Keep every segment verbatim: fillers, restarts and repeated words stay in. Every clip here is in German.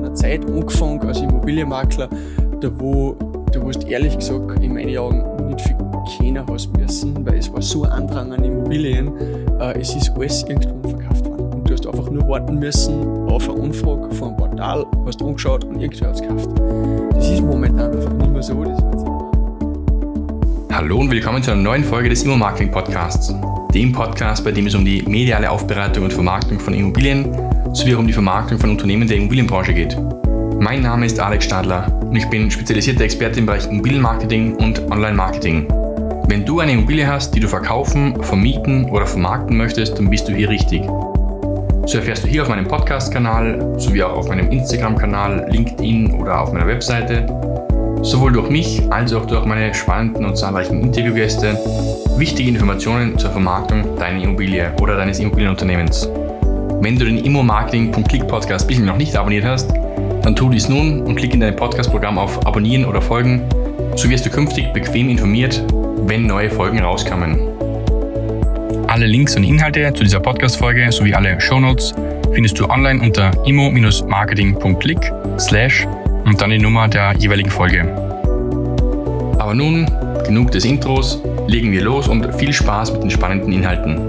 einer Zeit angefangen als Immobilienmakler, da wo du hast ehrlich gesagt in meinen Augen nicht viel kennen hast müssen, weil es war so ein Andrang an Immobilien, äh, es ist alles irgendwo verkauft worden. Und du hast einfach nur warten müssen auf eine Anfrage von einem Portal, hast angeschaut und irgendwer hat es gekauft. Das ist momentan einfach nicht mehr so. Das Hallo und willkommen zu einer neuen Folge des Immo-Marketing-Podcasts, dem Podcast, bei dem es um die mediale Aufbereitung und Vermarktung von Immobilien sowie um die Vermarktung von Unternehmen der Immobilienbranche geht. Mein Name ist Alex Stadler und ich bin spezialisierter Experte im Bereich Immobilienmarketing und Online-Marketing. Wenn du eine Immobilie hast, die du verkaufen, vermieten oder vermarkten möchtest, dann bist du hier richtig. So erfährst du hier auf meinem Podcast-Kanal sowie auch auf meinem Instagram-Kanal, LinkedIn oder auf meiner Webseite sowohl durch mich als auch durch meine spannenden und zahlreichen Interviewgäste wichtige Informationen zur Vermarktung deiner Immobilie oder deines Immobilienunternehmens. Wenn du den Immo-Marketing Punkt click Podcast bisher noch nicht abonniert hast, dann tu dies nun und klick in dein Podcast-Programm auf Abonnieren oder Folgen, so wirst du künftig bequem informiert, wenn neue Folgen rauskommen. Alle Links und Inhalte zu dieser Podcast-Folge sowie alle Shownotes findest du online unter immo-marketing Punkt click slash und dann die Nummer der jeweiligen Folge. Aber nun, genug des Intros, legen wir los und viel Spaß mit den spannenden Inhalten.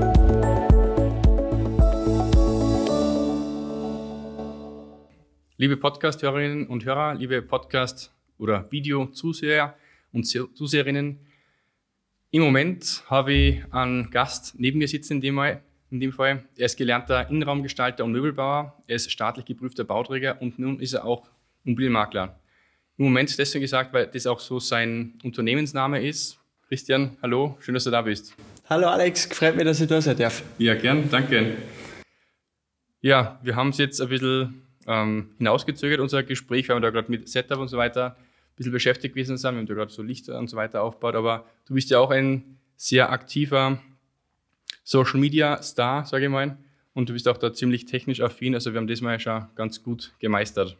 Liebe Podcast-Hörerinnen und Hörer, liebe Podcast- oder Video-Zuseher und Zuseherinnen, im Moment habe ich einen Gast neben mir sitzen in dem, Mal, in dem Fall. Er ist gelernter Innenraumgestalter und Möbelbauer, er ist staatlich geprüfter Bauträger und nun ist er auch Immobilienmakler. Im Moment deswegen gesagt, weil das auch so sein Unternehmensname ist. Christian, hallo, schön, dass du da bist. Hallo Alex, freut mich, dass ich da sein darf. Ja, gern, danke. Ja, wir haben es jetzt ein bisschen ähm, hinausgezögert, unser Gespräch, weil wir da gerade mit Setup und so weiter ein bisschen beschäftigt gewesen sind. Wir haben da gerade so Lichter und so weiter aufgebaut, aber du bist ja auch ein sehr aktiver Social-Media-Star, sage ich mal, und du bist auch da ziemlich technisch affin, also wir haben das mal schon ganz gut gemeistert.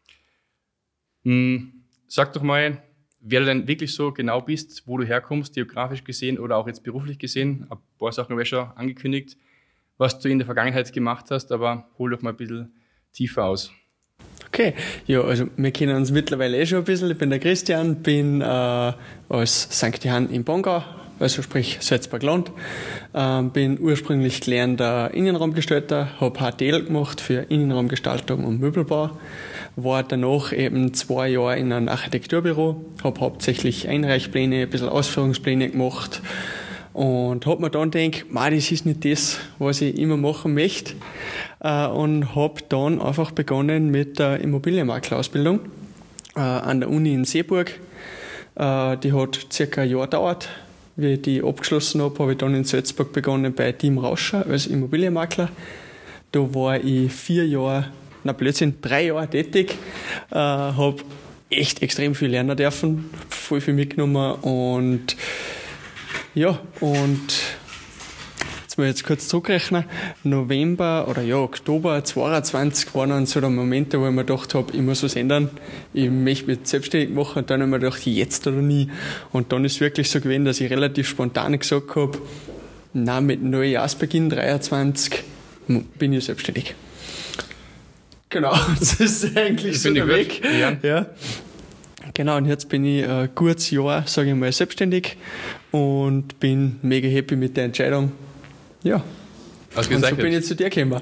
Sag doch mal, wer du denn wirklich so genau bist, wo du herkommst, geografisch gesehen oder auch jetzt beruflich gesehen. Ein paar Sachen habe ich schon angekündigt, was du in der Vergangenheit gemacht hast, aber hol doch mal ein bisschen tiefer aus. Okay, ja, also wir kennen uns mittlerweile eh schon ein bisschen. Ich bin der Christian, bin äh, aus Sankt Johann im Bongau, also sprich Salzburg-Land. Ähm, bin ursprünglich gelernter Innenraumgestalter, habe H T L gemacht für Innenraumgestaltung und Möbelbau. War danach eben zwei Jahre in einem Architekturbüro, habe hauptsächlich Einreichpläne, ein bisschen Ausführungspläne gemacht und habe mir dann gedacht, das ist nicht das, was ich immer machen möchte, und habe dann einfach begonnen mit der Immobilienmaklerausbildung an der Uni in Seeburg. Die hat circa ein Jahr gedauert. Wie ich die abgeschlossen habe, habe ich dann in Salzburg begonnen bei Team Rauscher als Immobilienmakler. Da war ich vier Jahre na Blödsinn, drei Jahre tätig, äh, habe echt extrem viel lernen dürfen, voll viel mitgenommen und ja, und jetzt muss ich jetzt kurz zurückrechnen, November oder ja, Oktober zweitausendzweiundzwanzig waren dann so der Momente, wo ich mir gedacht habe, ich muss was ändern, ich möchte mich selbstständig machen und dann habe ich mir gedacht, jetzt oder nie. Und dann ist es wirklich so gewesen, dass ich relativ spontan gesagt habe, na mit Neujahrsbeginn dreiundzwanzig bin ich selbstständig. Genau, das ist eigentlich so der Weg. Ja. Ja. Genau, und jetzt bin ich ein gutes Jahr, sage ich mal, selbstständig und bin mega happy mit der Entscheidung. Ja, und so bin ich jetzt zu dir gekommen.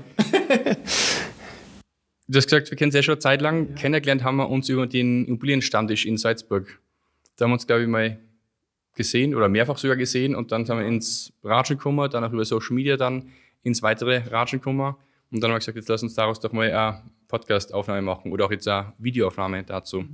Du hast gesagt, wir kennen es ja schon eine Zeit lang. Ja. Kennengelernt haben wir uns über den Immobilienstammtisch in Salzburg. Da haben wir uns, glaube ich, mal gesehen oder mehrfach sogar gesehen und dann sind wir ins Ratschen gekommen, dann auch über Social Media dann ins weitere Ratschen gekommen. Und dann haben wir gesagt, jetzt lass uns daraus doch mal eine Podcast-Aufnahme machen oder auch jetzt eine Videoaufnahme dazu.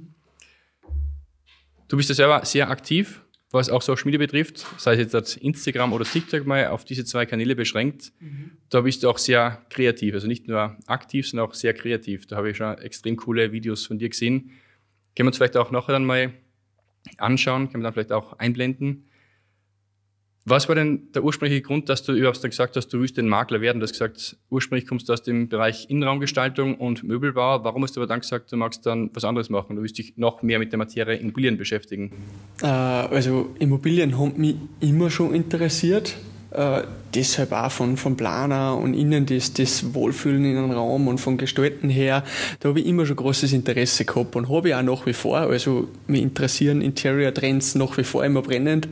Du bist ja selber sehr aktiv, was auch Social Media betrifft, sei es jetzt Instagram oder TikTok mal auf diese zwei Kanäle beschränkt. Mhm. Da bist du auch sehr kreativ, also nicht nur aktiv, sondern auch sehr kreativ. Da habe ich schon extrem coole Videos von dir gesehen. Können wir uns vielleicht auch nachher dann mal anschauen, können wir dann vielleicht auch einblenden. Was war denn der ursprüngliche Grund, dass du überhaupt gesagt hast, du willst den Makler werden? Du hast gesagt, ursprünglich kommst du aus dem Bereich Innenraumgestaltung und Möbelbau. Warum hast du aber dann gesagt, du magst dann was anderes machen? Du willst dich noch mehr mit der Materie Immobilien beschäftigen? Äh, also Immobilien haben mich immer schon interessiert. Äh, deshalb auch von, von Planer und innen das, das Wohlfühlen in einem Raum und von Gestalten her, da habe ich immer schon großes Interesse gehabt und habe ich auch nach wie vor. Also mich interessieren Interior-Trends nach wie vor immer brennend.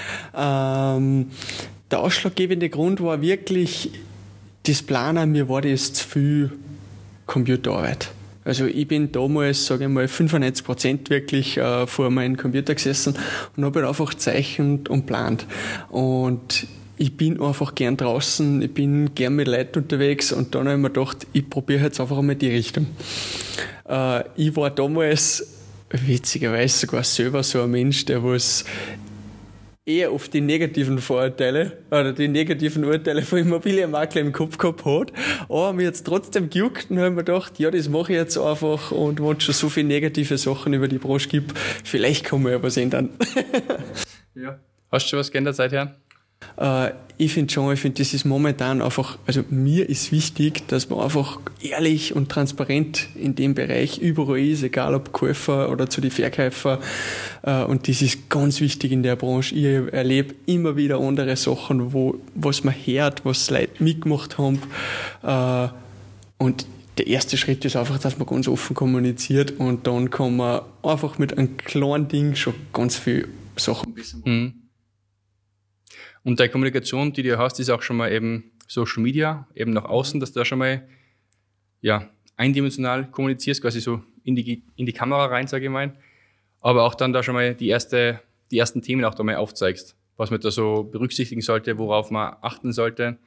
Ähm, der ausschlaggebende Grund war wirklich das Planer, mir war das zu viel Computerarbeit. Also ich bin damals, sage ich mal, fünfundneunzig Prozent wirklich äh, vor meinem Computer gesessen und habe halt einfach gezeichnet und geplant. Und ich bin einfach gern draußen, ich bin gern mit Leuten unterwegs und dann habe ich mir gedacht, ich probiere jetzt einfach einmal die Richtung. Äh, ich war damals witzigerweise sogar selber so ein Mensch, der was eher auf die negativen Vorurteile oder die negativen Urteile von Immobilienmakler im Kopf gehabt hat, aber mir jetzt trotzdem gejuckt und habe mir gedacht, ja, das mache ich jetzt einfach und wenn es schon so viele negative Sachen über die Branche gibt, vielleicht kann man ja was ändern. Ja. Hast du schon was geändert seither? Äh, ich finde schon, ich finde, das ist momentan einfach, also mir ist wichtig, dass man einfach ehrlich und transparent in dem Bereich überall ist, egal ob Käufer oder zu den Verkäufer. Äh, und das ist ganz wichtig in der Branche. Ich erlebe immer wieder andere Sachen, wo, was man hört, was Leute mitgemacht haben. Äh, und der erste Schritt ist einfach, dass man ganz offen kommuniziert und dann kann man einfach mit einem kleinen Ding schon ganz viel Sachen besser machen. Mhm. Und deine Kommunikation, die du hast, ist auch schon mal eben Social Media, eben nach außen, dass du da schon mal ja, eindimensional kommunizierst, quasi so in die, in die Kamera rein, sage ich mal. Aber auch dann da schon mal die, erste, die ersten Themen auch da mal aufzeigst, was man da so berücksichtigen sollte, worauf man achten sollte.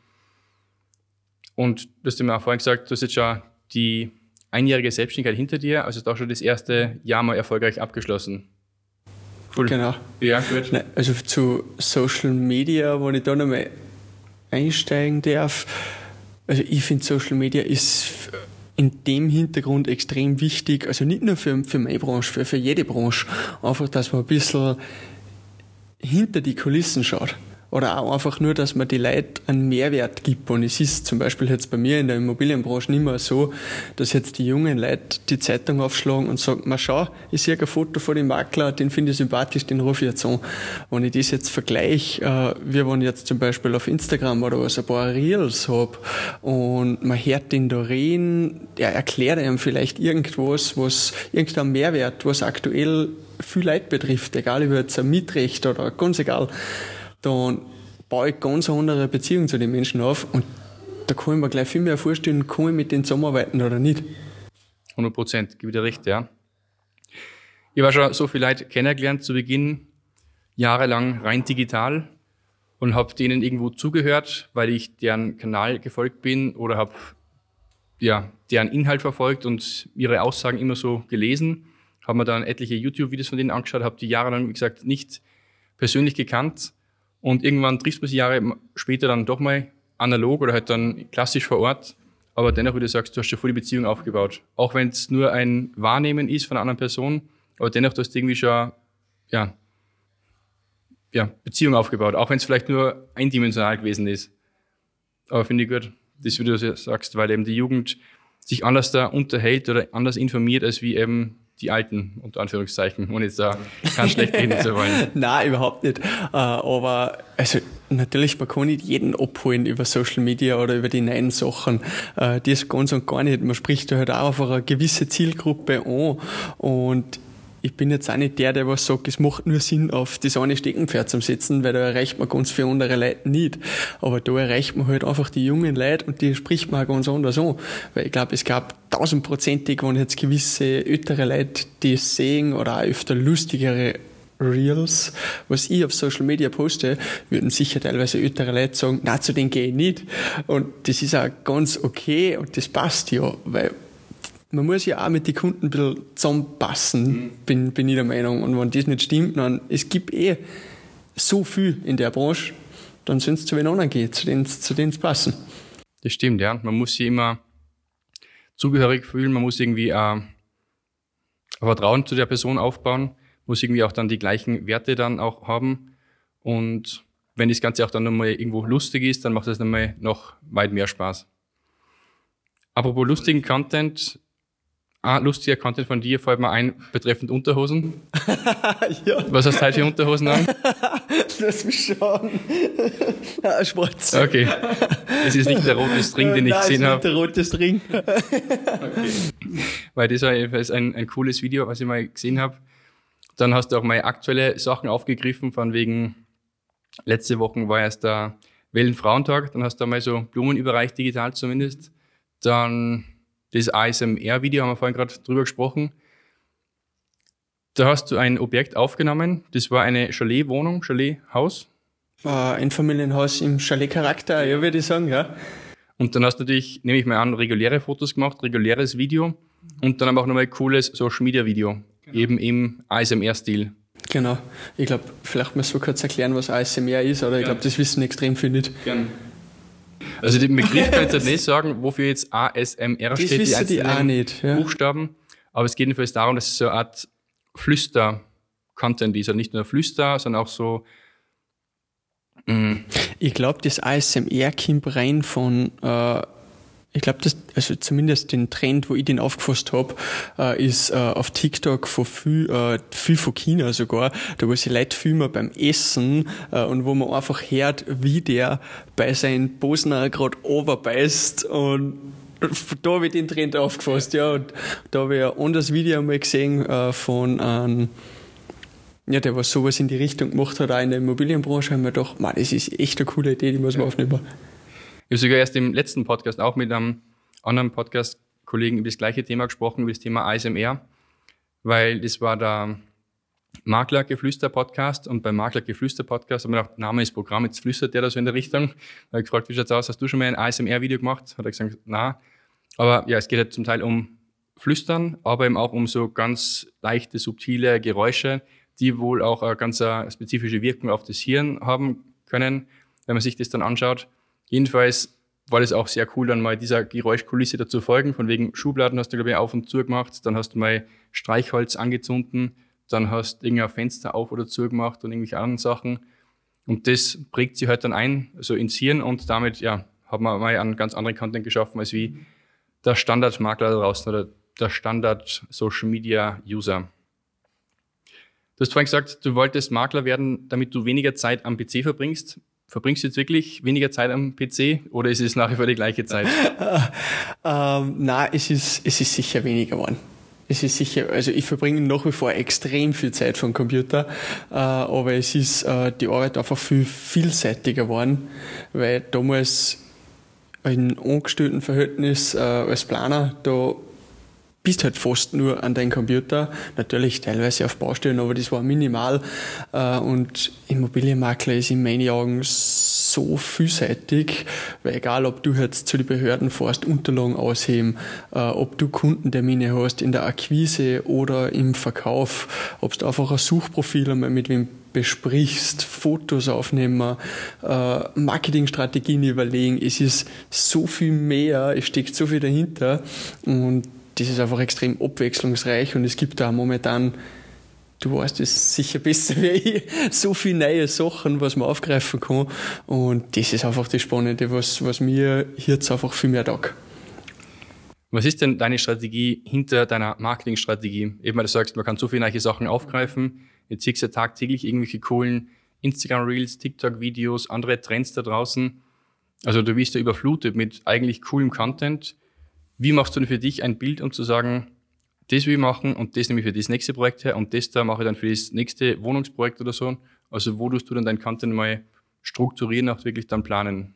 Und du hast mir auch vorhin gesagt, du hast jetzt schon die einjährige Selbstständigkeit hinter dir, also da schon das erste Jahr mal erfolgreich abgeschlossen. Cool. Genau. Ja, gut. Nein, also zu Social Media, wo ich da nochmal einsteigen darf. Also ich finde, Social Media ist in dem Hintergrund extrem wichtig. Also nicht nur für, für meine Branche, für, für jede Branche. Einfach, dass man ein bisschen hinter die Kulissen schaut. Oder auch einfach nur, dass man die Leute einen Mehrwert gibt. Und es ist zum Beispiel jetzt bei mir in der Immobilienbranche nicht mehr so, dass jetzt die jungen Leute die Zeitung aufschlagen und sagen, mal schau, ich sehe ein Foto von dem Makler, den finde ich sympathisch, den rufe ich jetzt an. Wenn ich das jetzt vergleiche, äh, wir waren jetzt zum Beispiel auf Instagram oder was, ein paar Reels habe und man hört den da reden, der erklärt einem vielleicht irgendwas, was, irgendein Mehrwert, was aktuell viel Leute betrifft, egal ob jetzt ein Mietrecht oder ganz egal. Dann baue ich ganz eine andere Beziehung zu den Menschen auf und da kann ich mir gleich viel mehr vorstellen, kann ich mit denen zusammenarbeiten oder nicht. hundert Prozent, gebe ich dir recht, ja. Ich habe schon so viele Leute kennengelernt zu Beginn, jahrelang rein digital und habe denen irgendwo zugehört, weil ich deren Kanal gefolgt bin oder habe ja, deren Inhalt verfolgt und ihre Aussagen immer so gelesen. Habe mir dann etliche YouTube-Videos von denen angeschaut, habe die jahrelang, wie gesagt, nicht persönlich gekannt. Und irgendwann triffst man sich Jahre später dann doch mal analog oder halt dann klassisch vor Ort. Aber dennoch, wie du sagst, du hast schon voll die Beziehung aufgebaut. Auch wenn es nur ein Wahrnehmen ist von einer anderen Person, aber dennoch, du hast irgendwie schon ja, ja, Beziehung aufgebaut. Auch wenn es vielleicht nur eindimensional gewesen ist. Aber finde ich gut, das, wie du sagst, weil eben die Jugend sich anders da unterhält oder anders informiert, als wie eben die Alten, unter Anführungszeichen, ohne jetzt da ganz schlecht reden zu wollen. Nein, überhaupt nicht. Aber also natürlich, man kann nicht jeden abholen über Social Media oder über die neuen Sachen. Das ganz und gar nicht. Man spricht da halt auch auf eine gewisse Zielgruppe an. Und ich bin jetzt auch nicht der, der was sagt, es macht nur Sinn, auf das eine Steckenpferd zu setzen, weil da erreicht man ganz viele andere Leute nicht. Aber da erreicht man halt einfach die jungen Leute und die spricht man auch ganz anders an. Weil ich glaube, es gab tausendprozentig, wenn jetzt gewisse ältere Leute die sehen oder auch öfter lustigere Reels, was ich auf Social Media poste, würden sicher teilweise ältere Leute sagen, na, zu denen gehe ich nicht. Und das ist auch ganz okay und das passt ja, weil man muss ja auch mit den Kunden ein bisschen zusammenpassen, mhm. bin, bin ich der Meinung. Und wenn das nicht stimmt, dann, es gibt eh so viel in der Branche, dann sind es zu wen anderen gehen, zu denen zu denen es passen. Das stimmt, ja. Man muss sich immer zugehörig fühlen, man muss irgendwie äh, Vertrauen zu der Person aufbauen, muss irgendwie auch dann die gleichen Werte dann auch haben. Und wenn das Ganze auch dann nochmal irgendwo lustig ist, dann macht das nochmal noch weit mehr Spaß. Apropos lustigen Content, ein lustiger Content von dir fällt mir ein, betreffend Unterhosen. Ja. Was hast du heute für Unterhosen an? Lass mich schauen. Ah, schwarz. Okay. Es ist nicht der rote String, den ich Nein, gesehen es ist habe. nicht der rote String. Okay. Weil das war jedenfalls ein, ein cooles Video, was ich mal gesehen habe. Dann hast du auch mal aktuelle Sachen aufgegriffen, von wegen, letzte Woche war erst der Wellenfrauentag, dann hast du mal so Blumen überreicht, digital zumindest. Dann das A S M R-Video, haben wir vorhin gerade drüber gesprochen. Da hast du ein Objekt aufgenommen, das war eine Chalet-Wohnung, Chalet-Haus. Äh, ein Familienhaus im Chalet-Charakter, ja, würde ich sagen, ja. Und dann hast du natürlich, nehme ich mal an, reguläre Fotos gemacht, reguläres Video und dann aber auch nochmal ein cooles Social-Media-Video, genau. Eben im A S M R-Stil. Genau. Ich glaube, vielleicht müssen wir kurz erklären, was A S M R ist, oder ich glaube, das wissen extrem viele nicht. Gerne. Also den Begriff kann ich jetzt nicht sagen, wofür jetzt A S M R das steht, die einzelnen die auch nicht, ja. Buchstaben. Aber es geht jedenfalls darum, dass es so eine Art Flüster-Content ist. Also nicht nur Flüster, sondern auch so... Mh. Ich glaube, das A S M R kommt rein von... Äh, ich glaube, das, also zumindest den Trend, wo ich den aufgefasst habe, äh, ist äh, auf TikTok von viel, äh, viel von China sogar, da wo sie Leute filmen beim Essen äh, und wo man einfach hört, wie der bei seinen Bosner gerade runterbeißt und da habe ich den Trend aufgefasst, ja, und da habe ich ein anderes Video mal gesehen äh, von einem, ähm, ja, der was sowas in die Richtung gemacht hat, auch in der Immobilienbranche, haben wir gedacht, man, das ist echt eine coole Idee, die muss man aufnehmen. Ich habe sogar erst im letzten Podcast auch mit einem anderen Podcast-Kollegen über das gleiche Thema gesprochen, über das Thema A S M R, weil das war der Maklergeflüster-Podcast und beim Maklergeflüster-Podcast haben wir gedacht, Name ist Programm, jetzt flüstert der da so in der Richtung. Da habe ich gefragt, wie schaut's aus, hast du schon mal ein A S M R-Video gemacht? Hat er gesagt, na. Aber ja, es geht halt zum Teil um Flüstern, aber eben auch um so ganz leichte, subtile Geräusche, die wohl auch eine ganz eine spezifische Wirkung auf das Hirn haben können, wenn man sich das dann anschaut. Jedenfalls war das auch sehr cool, dann mal dieser Geräuschkulisse dazu folgen. Von wegen Schubladen hast du, glaube ich, auf und zu gemacht. Dann hast du mal Streichholz angezündet. Dann hast du irgendein Fenster auf oder zu gemacht und irgendwelche anderen Sachen. Und das prägt sich halt dann ein, also ins Hirn. Und damit, ja, haben wir mal einen ganz anderen Content geschaffen, als wie der Standardmakler da draußen oder der Standard-Social-Media-User. Du hast vorhin gesagt, du wolltest Makler werden, damit du weniger Zeit am P C verbringst. Verbringst du jetzt wirklich weniger Zeit am P C oder ist es nach wie vor die gleiche Zeit? ähm, nein, es ist, es ist sicher weniger geworden. Es ist sicher, also ich verbringe nach wie vor extrem viel Zeit vom Computer, äh, aber es ist äh, die Arbeit einfach viel vielseitiger geworden, weil damals in angestellten Verhältnis äh, als Planer, da bist halt fast nur an deinem Computer, natürlich teilweise auf Baustellen, aber das war minimal, und Immobilienmakler ist in meinen Augen so vielseitig, weil egal, ob du jetzt zu den Behörden fährst, Unterlagen ausheben, ob du Kundentermine hast in der Akquise oder im Verkauf, ob du einfach ein Suchprofil einmal mit wem besprichst, Fotos aufnehmen, Marketingstrategien überlegen, es ist so viel mehr, es steckt so viel dahinter und das ist einfach extrem abwechslungsreich und es gibt da momentan, du weißt es sicher besser wie ich, so viele neue Sachen, was man aufgreifen kann und das ist einfach das Spannende, was, was mir jetzt einfach viel mehr taugt. Was ist denn deine Strategie hinter deiner Marketingstrategie? Eben, weil du sagst, man kann so viele neue Sachen aufgreifen, jetzt siehst du ja tagtäglich irgendwelche coolen Instagram-Reels, TikTok-Videos, andere Trends da draußen. Also du wirst ja überflutet mit eigentlich coolem Content. Wie machst du denn für dich ein Bild, um zu sagen, das will ich machen und das nehme ich für das nächste Projekt her und das da mache ich dann für das nächste Wohnungsprojekt oder so? Also wo tust du dann dein Content mal strukturieren, auch wirklich dann planen?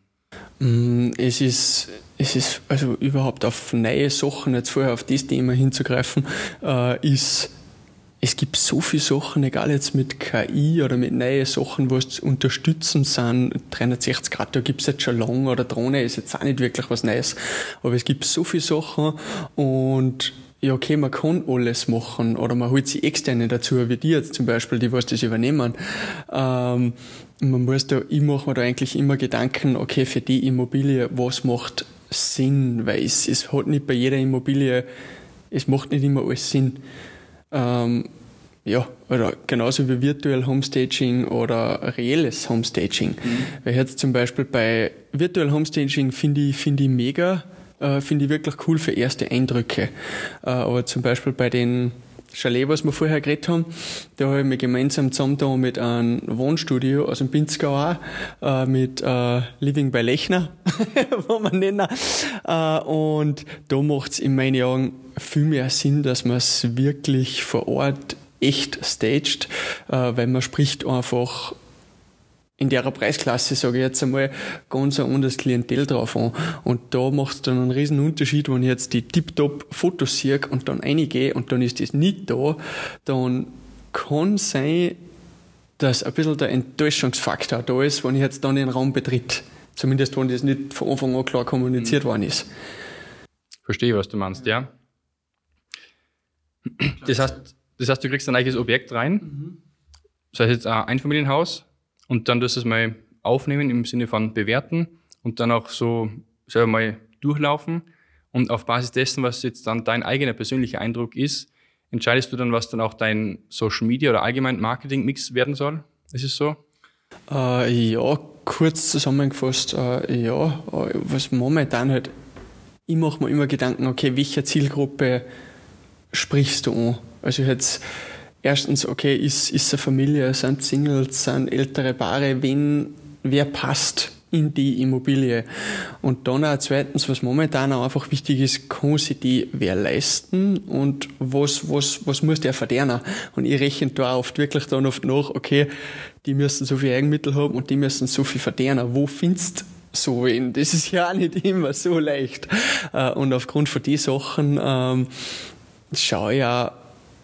Es ist, es ist also überhaupt auf neue Sachen, jetzt vorher auf das Thema hinzugreifen, äh, ist, es gibt so viele Sachen, egal jetzt mit K I oder mit neuen Sachen, was unterstützen sind, dreihundertsechzig Grad, da gibt es jetzt schon lange, oder Drohne ist jetzt auch nicht wirklich was Neues, aber es gibt so viele Sachen und ja, okay, man kann alles machen oder man holt sich Externe dazu, wie die jetzt zum Beispiel, die was das übernehmen. Ähm, man muss da, ich mache mir da eigentlich immer Gedanken, okay, für die Immobilie, was macht Sinn, weil es, es hat nicht bei jeder Immobilie, es macht nicht immer alles Sinn. Ähm, ja, oder genauso wie virtuell Homestaging oder reelles Homestaging. Mhm. Weil jetzt zum Beispiel bei virtuell Homestaging finde ich, finde ich mega, äh, finde ich wirklich cool für erste Eindrücke. Äh, aber zum Beispiel bei den Chalet, was wir vorher geredet haben, da habe ich mich gemeinsam zusammengetan mit einem Wohnstudio aus dem Pinzgau auch, äh, mit äh, Living bei Lechner, wo man nennen. Äh, und da macht es in meinen Augen viel mehr Sinn, dass man es wirklich vor Ort echt staged, äh, weil man spricht einfach in der Preisklasse, sage ich jetzt einmal, ganz ein anderes Klientel drauf an. Und da macht es dann einen riesen Unterschied, wenn ich jetzt die Tip-Top-Fotos sehe und dann reingehe und dann ist das nicht da, dann kann sein, dass ein bisschen der Enttäuschungsfaktor da ist, wenn ich jetzt dann den Raum betritt. Zumindest, wenn das nicht von Anfang an klar kommuniziert mhm. worden ist. Verstehe, was du meinst, ja. Das heißt, das heißt, du kriegst ein eigenes Objekt rein, mhm. das heißt jetzt ein Einfamilienhaus, und dann tust du es mal aufnehmen im Sinne von bewerten und dann auch so selber mal durchlaufen. Und auf Basis dessen, was jetzt dann dein eigener persönlicher Eindruck ist, entscheidest du dann, was dann auch dein Social Media oder allgemein Marketing-Mix werden soll? Ist es so? Äh, ja, kurz zusammengefasst, äh, ja, was momentan halt, ich mache mir immer Gedanken, okay, welche Zielgruppe sprichst du an? Also jetzt erstens, okay, ist, ist eine Familie, sind Singles, sind ältere Paare, wen, wer passt in die Immobilie? Und dann auch zweitens, was momentan auch einfach wichtig ist, kann sich die wer leisten und was, was, was muss der verdienen? Und ich rechne da oft wirklich dann oft nach, okay, die müssen so viel Eigenmittel haben und die müssen so viel verdienen. Wo findest du so wen? Das ist ja auch nicht immer so leicht. Und aufgrund von den Sachen ähm, schaue ich auch,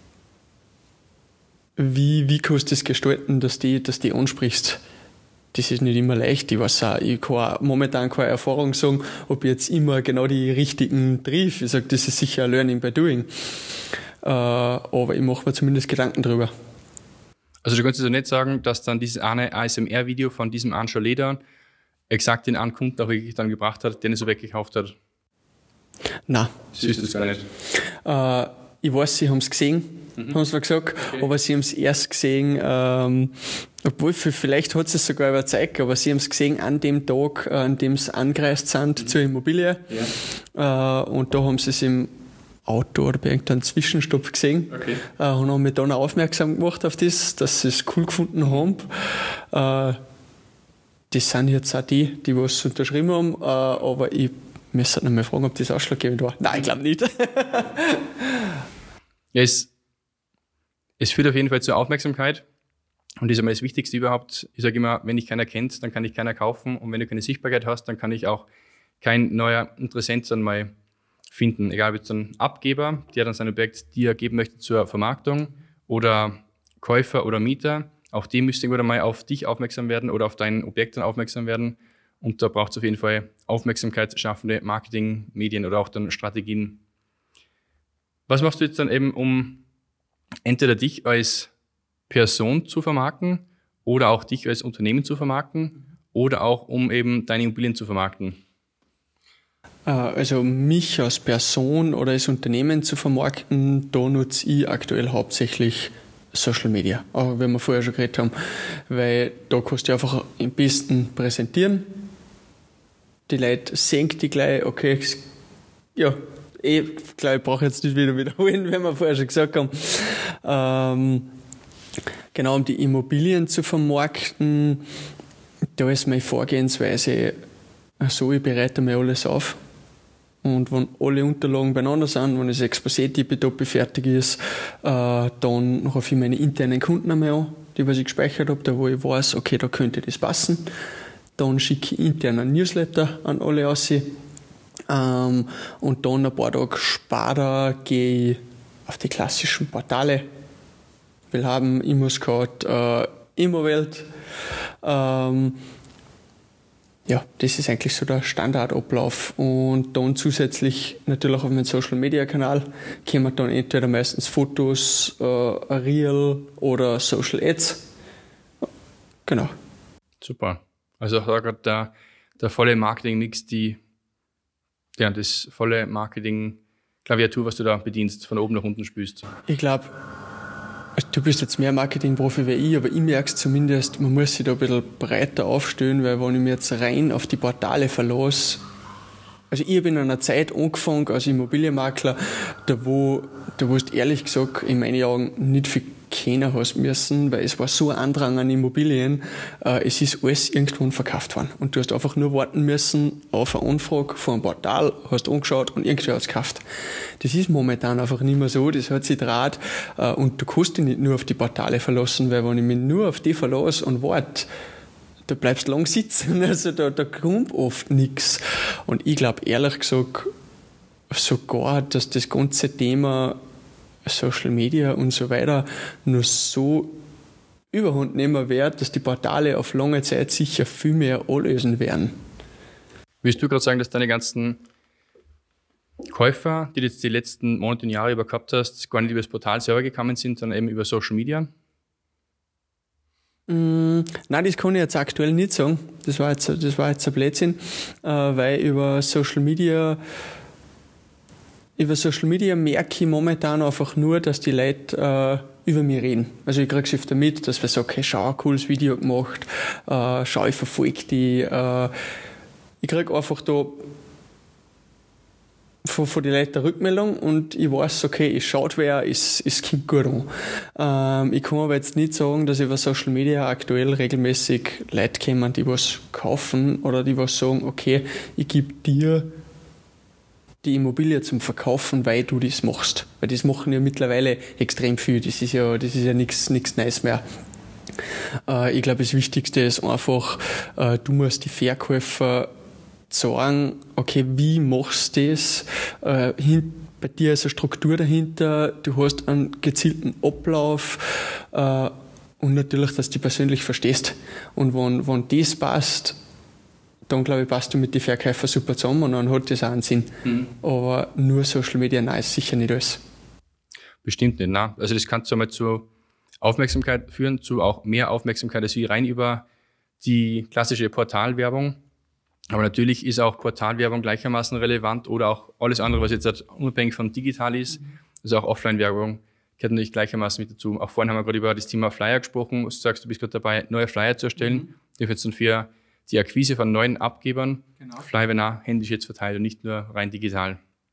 Wie, wie kannst du das gestalten, dass die, dass die ansprichst? Das ist nicht immer leicht. Ich weiß auch, ich kann auch momentan keine Erfahrung sagen, ob ich jetzt immer genau die richtigen triff. Ich sage, das ist sicher ein Learning by Doing. Äh, aber ich mache mir zumindest Gedanken drüber. Also du kannst also nicht sagen, dass dann dieses eine A S M R-Video von diesem einen Chalet dann exakt den einen Kunden auch wirklich dann gebracht hat, den er so weggekauft hat? Nein. Siehst du das gar nicht? Äh, ich weiß, sie haben es gesehen, mhm. haben sie mir gesagt, okay. Aber sie haben es erst gesehen, ähm, obwohl vielleicht hat es sogar überzeugt, aber sie haben es gesehen an dem Tag, äh, an dem sie angereist sind mhm. zur Immobilie. Ja. Äh, und da haben sie es im Auto oder bei irgendeinem Zwischenstopp gesehen, okay. äh, und haben mich dann auch aufmerksam gemacht auf das, dass sie es cool gefunden haben. Äh, das sind jetzt auch die, die was unterschrieben haben, äh, aber ich müsste noch mal fragen, ob das ausschlaggebend war. Nein, ich glaube nicht. Ja, es, es führt auf jeden Fall zur Aufmerksamkeit und das ist einmal das Wichtigste überhaupt. Ich sage immer, wenn dich keiner kennt, dann kann dich keiner kaufen und wenn du keine Sichtbarkeit hast, dann kann ich auch kein neuer Interessent dann mal finden. Egal, ob jetzt ein Abgeber, der dann sein Objekt dir geben möchte zur Vermarktung oder Käufer oder Mieter, auch die müsste irgendwann mal auf dich aufmerksam werden oder auf dein Objekt dann aufmerksam werden. Und da braucht es auf jeden Fall aufmerksamkeitsschaffende Marketing, Medien oder auch dann Strategien. Was machst du jetzt dann eben, um entweder dich als Person zu vermarkten oder auch dich als Unternehmen zu vermarkten oder auch um eben deine Immobilien zu vermarkten? Also mich als Person oder als Unternehmen zu vermarkten, da nutze ich aktuell hauptsächlich Social Media, auch wenn wir vorher schon geredet haben, weil da kannst du einfach am besten präsentieren. Die Leute sehen die gleich, okay, ja, ich glaube, ich brauche jetzt nicht wieder wiederholen, wenn wir vorher schon gesagt haben. Ähm, genau, um die Immobilien zu vermarkten, da ist meine Vorgehensweise so, ich bereite mir alles auf. Und wenn alle Unterlagen beieinander sind, wenn das Exposé-Tippitoppi fertig ist, äh, dann rufe ich meine internen Kunden einmal an, die was ich gespeichert habe, da wo ich weiß, okay, da könnte das passen. Dann schicke ich intern einen Newsletter an alle raus. Ähm, und dann ein paar Tage später gehe ich auf die klassischen Portale. Wir haben ImmoScout, äh, Immowelt. Ähm, ja, das ist eigentlich so der Standardablauf. Und dann zusätzlich natürlich auf meinem Social-Media-Kanal kommen dann entweder meistens Fotos, äh, Reel oder Social Ads. Genau. Super. Also auch da gerade der, der volle Marketing-Mix, die, ja, das volle Marketing-Klaviatur, was du da bedienst, von oben nach unten spülst. Ich glaube, du bist jetzt mehr Marketing-Profi wie ich, aber ich merke es zumindest, man muss sich da ein bisschen breiter aufstellen, weil wenn ich mich jetzt rein auf die Portale verlasse, Also ich habe in einer Zeit angefangen als Immobilienmakler, da wo, da wo du ehrlich gesagt in meinen Augen nicht viel kennen hast müssen, weil es war so ein Andrang an Immobilien, äh, es ist alles irgendwann verkauft worden. Und du hast einfach nur warten müssen auf eine Anfrage von einem Portal, hast angeschaut und irgendwer hat es gekauft. Das ist momentan einfach nicht mehr so, das hat sich draht äh, und du kannst dich nicht nur auf die Portale verlassen, weil wenn ich mich nur auf die verlasse und warte, da bleibst du lang sitzen, also da, da kommt oft nichts. Und ich glaube ehrlich gesagt sogar, dass das ganze Thema Social Media und so weiter nur so überhand nehmen wird, dass die Portale auf lange Zeit sicher viel mehr anlösen werden. Willst du gerade sagen, dass deine ganzen Käufer, die du jetzt die letzten Monate und Jahre über gehabt hast, gar nicht über das Portal selber gekommen sind, sondern eben über Social Media? Mm, nein, das kann ich jetzt aktuell nicht sagen. Das war jetzt, das war jetzt ein Blödsinn, äh, weil über Social Media Über Social Media merke ich momentan einfach nur, dass die Leute äh, über mich reden. Also ich kriege es öfter mit, dass wir sagen, okay, schau, ein cooles Video gemacht, äh, schau, ich verfolge die. Äh, ich kriege einfach da von, von den Leuten eine Rückmeldung und ich weiß, okay, es schaut wer, es, es kommt gut an. Ähm, ich kann aber jetzt nicht sagen, dass über Social Media aktuell regelmäßig Leute kommen, die was kaufen oder die was sagen, okay, ich gebe dir die Immobilie zum Verkaufen, weil du das machst. Weil das machen ja mittlerweile extrem viel. Das ist ja, das ist ja nichts, nichts Neues mehr. Äh, ich glaube, das Wichtigste ist einfach, äh, du musst die Verkäufer sagen, okay, wie machst du das? Äh, hin, bei dir ist eine Struktur dahinter, du hast einen gezielten Ablauf, äh, und natürlich, dass du die persönlich verstehst. Und wenn, wenn das passt, dann glaube ich, passt du mit den Verkäufern super zusammen und dann hat das auch einen Sinn. Mhm. Aber nur Social Media, nein, ist sicher nicht alles. Bestimmt nicht, nein. Also das kann einmal zu Aufmerksamkeit führen, zu auch mehr Aufmerksamkeit als wie rein über die klassische Portalwerbung. Aber natürlich ist auch Portalwerbung gleichermaßen relevant oder auch alles andere, was jetzt halt unabhängig von digital ist, mhm. also auch Offline-Werbung, gehört natürlich gleichermaßen mit dazu. Auch vorhin haben wir gerade über das Thema Flyer gesprochen. Du sagst, du bist gerade dabei, neue Flyer zu erstellen. Mhm. Die jetzt dann für die Akquise von neuen Abgebern, genau. Flyer werden auch händisch jetzt verteilt und nicht nur rein digital.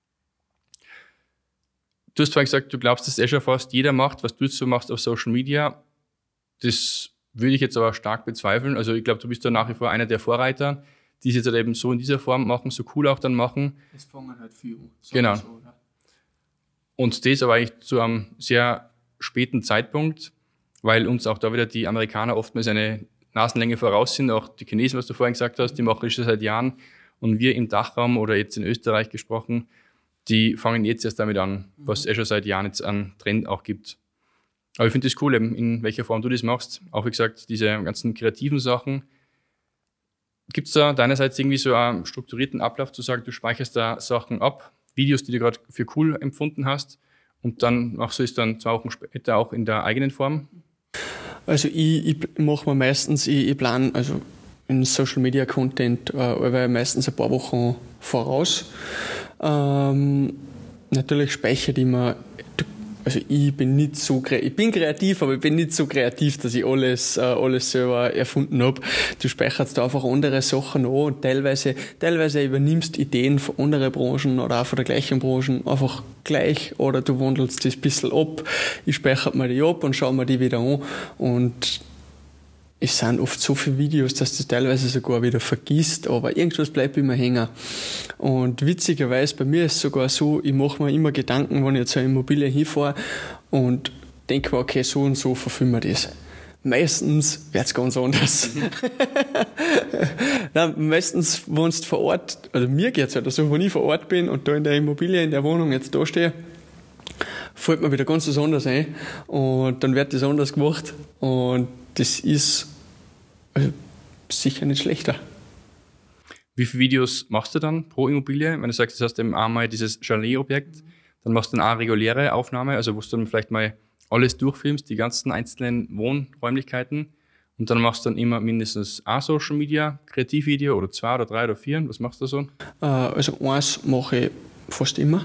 Du hast vorhin gesagt, du glaubst, dass eh schon fast jeder macht, was du jetzt so machst auf Social Media. Das würde ich jetzt aber stark bezweifeln. Also ich glaube, du bist da nach wie vor einer der Vorreiter, die es jetzt halt eben so in dieser Form machen, so cool auch dann machen. Es fangen halt viel an. Genau. So, oder? Und das aber eigentlich zu einem sehr späten Zeitpunkt, weil uns auch da wieder die Amerikaner oftmals eine Nasenlänge voraus sind, auch die Chinesen, was du vorhin gesagt hast, die machen das schon seit Jahren und wir im Dachraum oder jetzt in Österreich gesprochen, die fangen jetzt erst damit an, was es schon seit Jahren jetzt an Trend auch gibt. Aber ich finde das cool, eben, in welcher Form du das machst, auch wie gesagt, diese ganzen kreativen Sachen. Gibt es da deinerseits irgendwie so einen strukturierten Ablauf, zu sagen, du speicherst da Sachen ab, Videos, die du gerade für cool empfunden hast und dann machst du es dann zwei Wochen später auch in der eigenen Form? Also ich, ich mache mir meistens, ich, ich plane also in Social Media Content äh, meistens ein paar Wochen voraus. Ähm, natürlich speichere ich mir, also ich bin nicht so ich bin kreativ, aber ich bin nicht so kreativ, dass ich alles, äh, alles selber erfunden habe. Du speicherst da einfach andere Sachen an und teilweise, teilweise übernimmst Ideen von anderen Branchen oder auch von der gleichen Branche einfach gleich oder du wandelst das ein bisschen ab. Ich speichere mir die ab und schaue mir die wieder an und es sind oft so viele Videos, dass du das teilweise sogar wieder vergisst, aber irgendwas bleibt immer hängen. Und witzigerweise, bei mir ist es sogar so, ich mache mir immer Gedanken, wenn ich jetzt eine Immobilie hinfahre und denke mir, okay, so und so verfilmen wir das. Meistens wird es ganz anders. Mhm. Nein, meistens, wenn du vor Ort, also mir geht es halt so, wenn ich vor Ort bin und da in der Immobilie, in der Wohnung jetzt da stehe, fällt mir wieder ganz was anderes ein und dann wird das anders gemacht und das ist also sicher nicht schlechter. Wie viele Videos machst du dann pro Immobilie? Wenn du sagst, du hast eben einmal dieses Chalet-Objekt, dann machst du dann auch reguläre Aufnahme, also wo du dann vielleicht mal alles durchfilmst, die ganzen einzelnen Wohnräumlichkeiten und dann machst du dann immer mindestens ein Social Media, Kreativvideo oder zwei oder drei oder vier. Was machst du so? Also eins mache ich fast immer.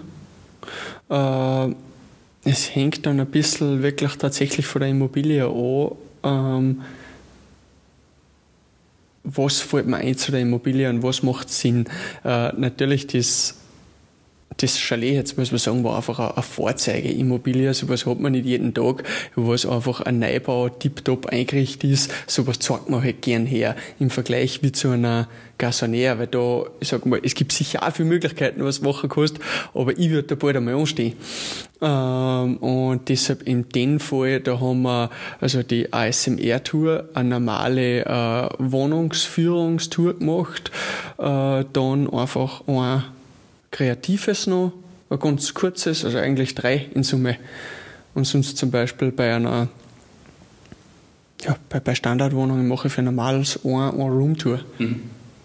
Es hängt dann ein bisschen wirklich tatsächlich von der Immobilie an, Ähm, was fällt mir ein zu der Immobilie und was macht Sinn. Äh, natürlich das Das Chalet, jetzt muss man sagen, war einfach eine Vorzeigeimmobilie. Sowas hat man nicht jeden Tag, was einfach ein Neubau tiptop eingerichtet ist. Sowas zeigt man halt gern her im Vergleich wie zu einer Garçonnière, weil da, ich sag mal, es gibt sicher auch viele Möglichkeiten, was machen kannst, aber ich würde da bald einmal anstehen. Ähm, und deshalb in dem Fall, da haben wir also die A S M R-Tour, eine normale äh, Wohnungsführungstour gemacht, äh, dann einfach ein Kreatives noch, ein ganz kurzes, also eigentlich drei in Summe. Und sonst zum Beispiel bei einer, ja, bei, bei Standardwohnungen mache ich für normales One-Room-Tour. Mhm.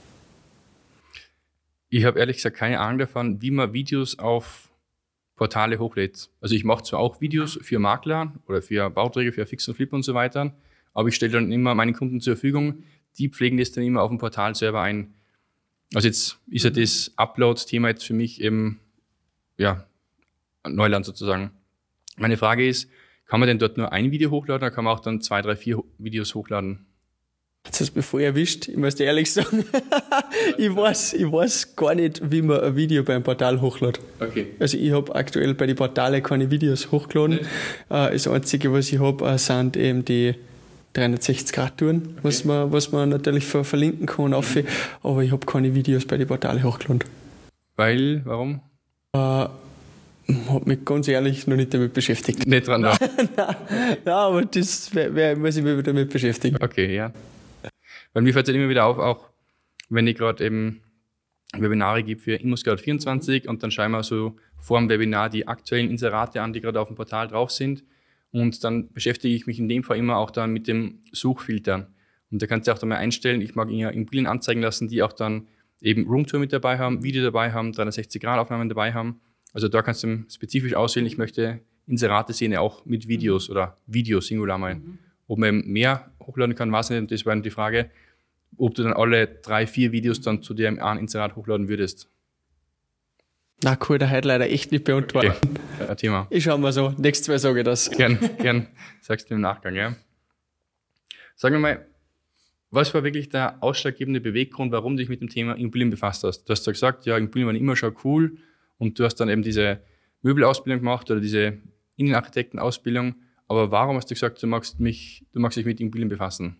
Ich habe ehrlich gesagt keine Ahnung davon, wie man Videos auf Portale hochlädt. Also ich mache zwar auch Videos für Makler oder für Bauträger, für Fix und Flip und so weiter, aber ich stelle dann immer meinen Kunden zur Verfügung, die pflegen das dann immer auf dem Portal selber ein. Also jetzt ist ja das Upload-Thema jetzt für mich eben, ja, Neuland sozusagen. Meine Frage ist, kann man denn dort nur ein Video hochladen oder kann man auch dann zwei, drei, vier Videos hochladen? Jetzt hast du mich voll erwischt, ich muss dir ehrlich sagen. ich, weiß, ich weiß gar nicht, wie man ein Video beim Portal hochlädt. Okay. Also ich habe aktuell bei den Portalen keine Videos hochgeladen. Nee. Das Einzige, was ich habe, sind eben die dreihundertsechzig Grad Touren, okay. was, man, was man natürlich ver- verlinken kann, auf, mhm. aber ich habe keine Videos bei den Portalen hochgeladen. Weil, warum? Äh, habe mich ganz ehrlich noch nicht damit beschäftigt. Nicht dran, nein. nein, nein, aber das wär, wär, muss ich mich damit beschäftigen. Okay, ja. Weil mir fällt es halt immer wieder auf, auch wenn ich gerade eben Webinare gebe für ImmoScout vierundzwanzig und dann schauen wir so vor dem Webinar die aktuellen Inserate an, die gerade auf dem Portal drauf sind. Und dann beschäftige ich mich in dem Fall immer auch dann mit dem Suchfiltern. Und da kannst du auch dann mal einstellen, ich mag ja Immobilien anzeigen lassen, die auch dann eben Roomtour mit dabei haben, Video dabei haben, dreihundertsechzig Grad Aufnahmen dabei haben. Also da kannst du spezifisch auswählen, ich möchte Inserate sehen, auch mit Videos oder Videos Singular mal. Mhm. Ob man mehr hochladen kann, weiß ich nicht. Das war dann die Frage, ob du dann alle drei, vier Videos dann zu dem einen Inserat hochladen würdest. Na cool, da heute leider echt nicht beantworten. Okay, ein Thema. Ich schau mal so, nächstes Mal sage ich das. Gern, gern, sagst du im Nachgang, ja. Sag mir mal, was war wirklich der ausschlaggebende Beweggrund, warum du dich mit dem Thema Immobilien befasst hast? Du hast ja gesagt, ja, Immobilien waren immer schon cool und du hast dann eben diese Möbelausbildung gemacht oder diese Innenarchitektenausbildung, aber warum hast du gesagt, du magst mich, du magst dich mit Immobilien befassen?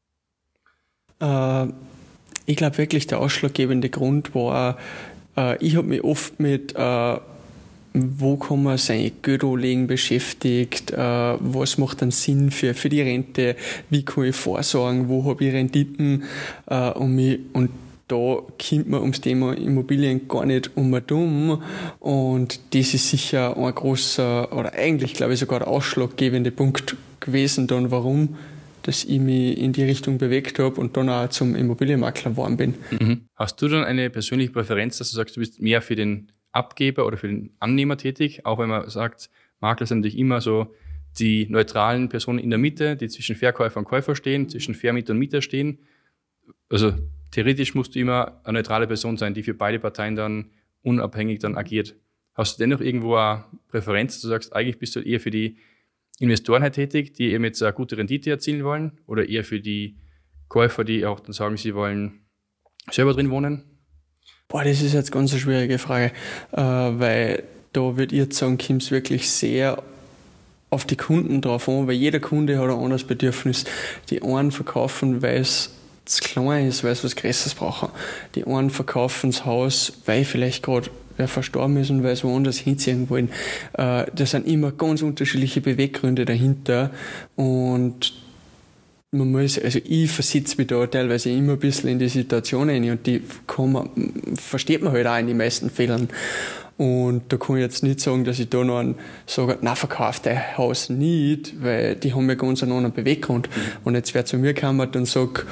Äh, ich glaube wirklich, der ausschlaggebende Grund war, ich habe mich oft mit, äh, wo kann man sein Geld anlegen, beschäftigt, äh, was macht dann Sinn für, für die Rente, wie kann ich vorsorgen, wo habe ich Renditen äh, um mich, und da kommt man ums Thema Immobilien gar nicht um und um, und das ist sicher ein großer, oder eigentlich glaube ich sogar der ausschlaggebende Punkt gewesen dann, warum dass ich mich in die Richtung bewegt habe und dann auch zum Immobilienmakler geworden bin. Mhm. Hast du dann eine persönliche Präferenz, dass du sagst, du bist mehr für den Abgeber oder für den Annehmer tätig? Auch wenn man sagt, Makler sind natürlich immer so die neutralen Personen in der Mitte, die zwischen Verkäufer und Käufer stehen, zwischen Vermieter und Mieter stehen. Also theoretisch musst du immer eine neutrale Person sein, die für beide Parteien dann unabhängig dann agiert. Hast du dennoch irgendwo eine Präferenz, dass du sagst, eigentlich bist du eher für die Investoren halt tätig, die eben jetzt eine gute Rendite erzielen wollen, oder eher für die Käufer, die auch dann sagen, sie wollen selber drin wohnen? Boah, das ist jetzt ganz eine schwierige Frage, äh, weil da würde ich jetzt sagen, kommt es wirklich sehr auf die Kunden drauf an, weil jeder Kunde hat ein anderes Bedürfnis. Die einen verkaufen, weil es zu klein ist, weil sie was Größeres brauchen. Die einen verkaufen das Haus, weil vielleicht gerade wer verstorben ist und weil sie woanders hinziehen wollen. Äh, das sind immer ganz unterschiedliche Beweggründe dahinter, und man muss, also ich versetze mich da teilweise immer ein bisschen in die Situation rein, und die kann man, versteht man halt auch in den meisten Fällen. Und da kann ich jetzt nicht sagen, dass ich da noch einen sage, nein, verkauf dein Haus nicht, weil die haben ja ganz einen anderen Beweggrund. Mhm. Und jetzt wer zu mir kommt und sagt,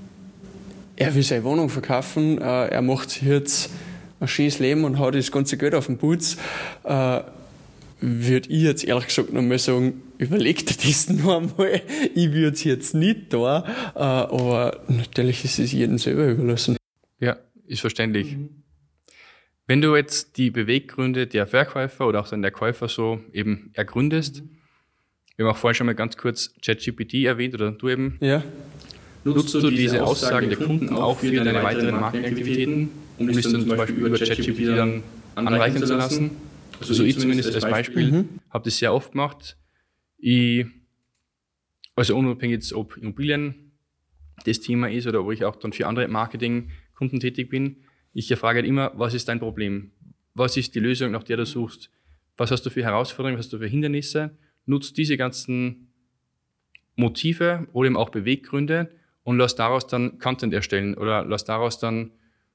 er will seine Wohnung verkaufen, äh, er macht sich jetzt ein schönes Leben und hat das ganze Geld auf den Putz, äh, würde ich jetzt ehrlich gesagt noch mal sagen, überleg dir das noch einmal. Ich würde es jetzt nicht da, äh, aber natürlich ist es jedem selber überlassen. Ja, ist verständlich. Mhm. Wenn du jetzt die Beweggründe der Verkäufer oder auch dann der Käufer so eben ergründest, mhm. wir haben auch vorhin schon mal ganz kurz ChatGPT erwähnt, oder du eben. Ja. Nutzt du diese Aussagen der Kunden auch für deine weiteren Marketingaktivitäten, um dich dann zum Beispiel über ChatGPT dann anreichern zu lassen? Also so ich zumindest als Beispiel mhm. habe das sehr oft gemacht. Ich, also unabhängig jetzt, ob Immobilien das Thema ist oder ob ich auch dann für andere Marketingkunden tätig bin, ich frage halt immer, was ist dein Problem? Was ist die Lösung, nach der du suchst? Was hast du für Herausforderungen, was hast du für Hindernisse? Nutzt diese ganzen Motive oder eben auch Beweggründe und lass daraus dann Content erstellen oder lass daraus dann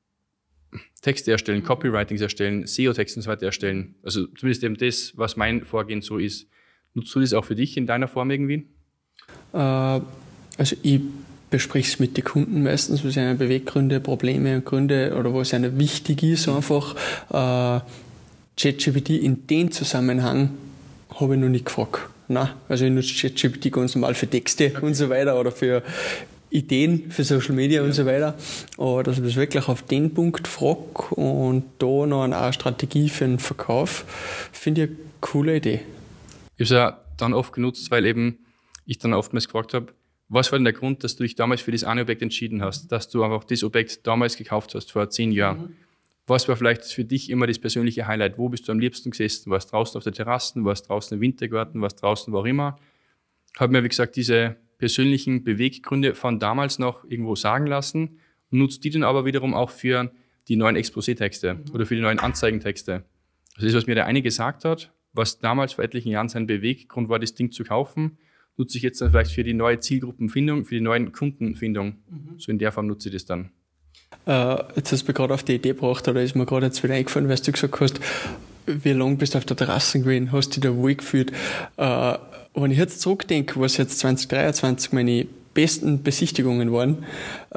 Texte erstellen, Copywritings erstellen, S E O-Texte und so weiter erstellen. Also zumindest eben das, was mein Vorgehen so ist. Nutzt du das auch für dich in deiner Form irgendwie? Äh, also ich bespreche es mit den Kunden meistens, was ihnen Beweggründe, Probleme und Gründe oder was ihnen wichtig ist. Einfach äh, ChatGPT in den Zusammenhang habe ich noch nicht gefragt. Nein, also ich nutze ChatGPT ganz normal für Texte okay. und so weiter oder für Ideen für Social Media ja. und so weiter. Aber dass ich das wirklich auf den Punkt frage und da noch eine Strategie für den Verkauf, finde ich eine coole Idee. Ich habe es ja dann oft genutzt, weil eben ich dann oftmals gefragt habe, was war denn der Grund, dass du dich damals für das eine Objekt entschieden hast, dass du einfach das Objekt damals gekauft hast, vor zehn Jahren. Mhm. Was war vielleicht für dich immer das persönliche Highlight? Wo bist du am liebsten gesessen? Warst du draußen auf der Terrasse, warst du draußen im Wintergarten, warst du draußen wo auch immer? Habe mir, wie gesagt, diese persönlichen Beweggründe von damals noch irgendwo sagen lassen und nutzt die dann aber wiederum auch für die neuen Exposé-Texte mhm. oder für die neuen Anzeigentexte. Also das, was mir der eine gesagt hat, was damals vor etlichen Jahren sein Beweggrund war, das Ding zu kaufen, nutze ich jetzt dann vielleicht für die neue Zielgruppenfindung, für die neuen Kundenfindung. Mhm. So in der Form nutze ich das dann. Äh, jetzt hast du mir gerade auf die Idee gebracht, oder ist mir gerade jetzt wieder eingefallen, weil du gesagt hast, wie lange bist du auf der Terrasse gewesen, hast dich da wohl gefühlt. Äh, wenn ich jetzt zurückdenke, was jetzt zwanzig dreiundzwanzig meine besten Besichtigungen waren, äh,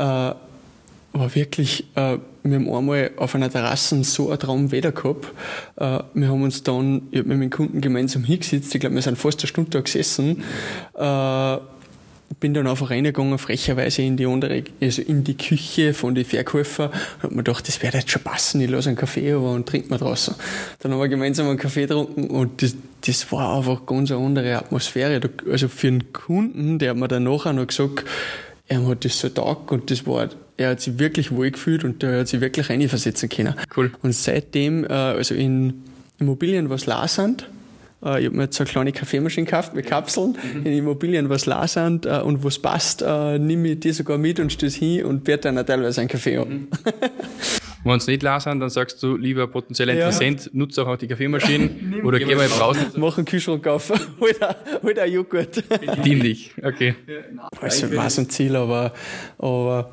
war wirklich, äh, wir haben einmal auf einer Terrasse so ein Traumwetter gehabt. Äh, wir haben uns dann, ich habe mit meinem Kunden gemeinsam hingesetzt, ich glaube, wir sind fast eine Stunde da gesessen, äh, bin dann einfach reingegangen, frecherweise in die andere, also in die Küche von den Verkäufern und hab mir gedacht, das wird jetzt schon passen, ich lasse einen Kaffee aber und trinke mal draußen. Dann haben wir gemeinsam einen Kaffee getrunken und das, das war einfach ganz eine andere Atmosphäre. Also für einen Kunden, der hat mir dann nachher noch gesagt, er hat das so taugt und das war, er hat sich wirklich wohl gefühlt und er hat sich wirklich reinversetzen können. Cool. Und seitdem, also in Immobilien was lasend, ich habe mir jetzt so eine kleine Kaffeemaschine gekauft mit Kapseln, mhm. in Immobilien was lasend äh, und was passt, äh, nehme ich die sogar mit und stelle es hin und werde dann auch teilweise einen Kaffee ab. Mhm. Wenn es nicht lasend, dann sagst du, lieber potenzieller Interessent, ja. nutze auch die Kaffeemaschine oder geh mal raus. Mach einen Kühlschrank auf, hol einen Joghurt. Dienlich, okay. Also war so ein Ziel, aber, aber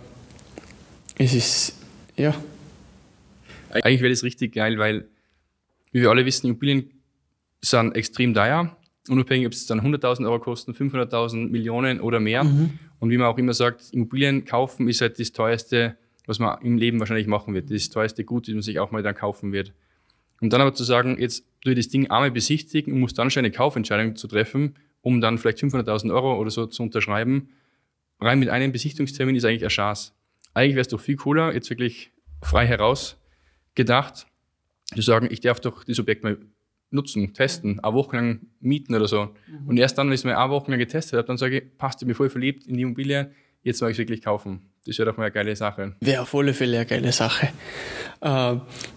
es ist, ja. Eigentlich wäre das richtig geil, weil, wie wir alle wissen, Immobilien sind extrem teuer, unabhängig, ob es dann hunderttausend Euro kosten, fünfhunderttausend, Millionen oder mehr. Mhm. Und wie man auch immer sagt, Immobilien kaufen ist halt das teuerste, was man im Leben wahrscheinlich machen wird. Das teuerste Gut, das man sich auch mal dann kaufen wird. Und dann aber zu sagen, jetzt tue ich das Ding einmal besichtigen und muss dann schon eine Kaufentscheidung zu treffen, um dann vielleicht fünfhunderttausend Euro oder so zu unterschreiben. Rein mit einem Besichtigungstermin ist eigentlich eine Chance. Eigentlich wäre es doch viel cooler, jetzt wirklich frei heraus gedacht, zu sagen, ich darf doch das Objekt mal nutzen, testen, eine Woche lang mieten oder so. Mhm. Und erst dann, wenn ich es mal eine Woche lang getestet habe, dann sage ich, passt, ich bin voll verliebt in die Immobilie, jetzt mag ich es wirklich kaufen. Das wäre doch mal eine geile Sache. Wäre auf alle Fälle eine geile Sache. Äh,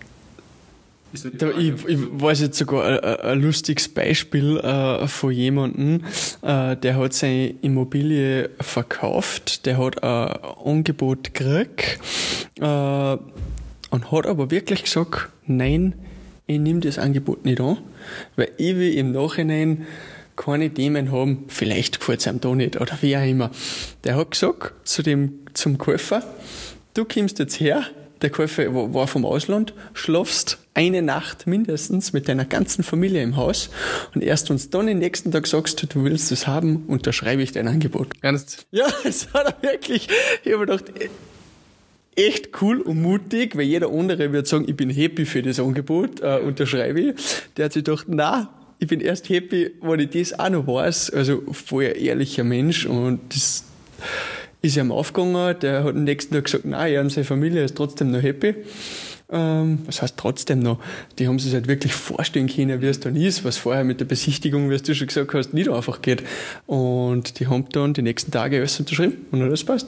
da, ich, ich weiß jetzt sogar ein, ein lustiges Beispiel äh, von jemandem, äh, der hat seine Immobilie verkauft, der hat ein Angebot gekriegt äh, und hat aber wirklich gesagt, nein, ich nehme das Angebot nicht an, weil ich will im Nachhinein keine Themen haben, vielleicht gefällt es einem da nicht oder wie auch immer. Der hat gesagt zu dem, zum Käufer, du kommst jetzt her, der Käufer war vom Ausland, schlafst eine Nacht mindestens mit deiner ganzen Familie im Haus und erst wenn du dann den nächsten Tag sagst, du willst es haben, unterschreibe ich dein Angebot. Ernst? Ja, das hat er wirklich, ich habe mir gedacht, echt cool und mutig, weil jeder andere wird sagen, ich bin happy für das Angebot, äh, unterschreibe ich. Der hat sich gedacht, na, ich bin erst happy, wenn ich das auch noch weiß. Also voll ein ehrlicher Mensch und das ist ihm aufgegangen. Der hat am nächsten Tag gesagt, nein, er und seine Familie ist trotzdem noch happy. Ähm, was heißt trotzdem noch? Die haben sich halt wirklich vorstellen können, wie es dann ist, was vorher mit der Besichtigung, wie du schon gesagt hast, nicht einfach geht. Und die haben dann die nächsten Tage alles unterschrieben und alles passt.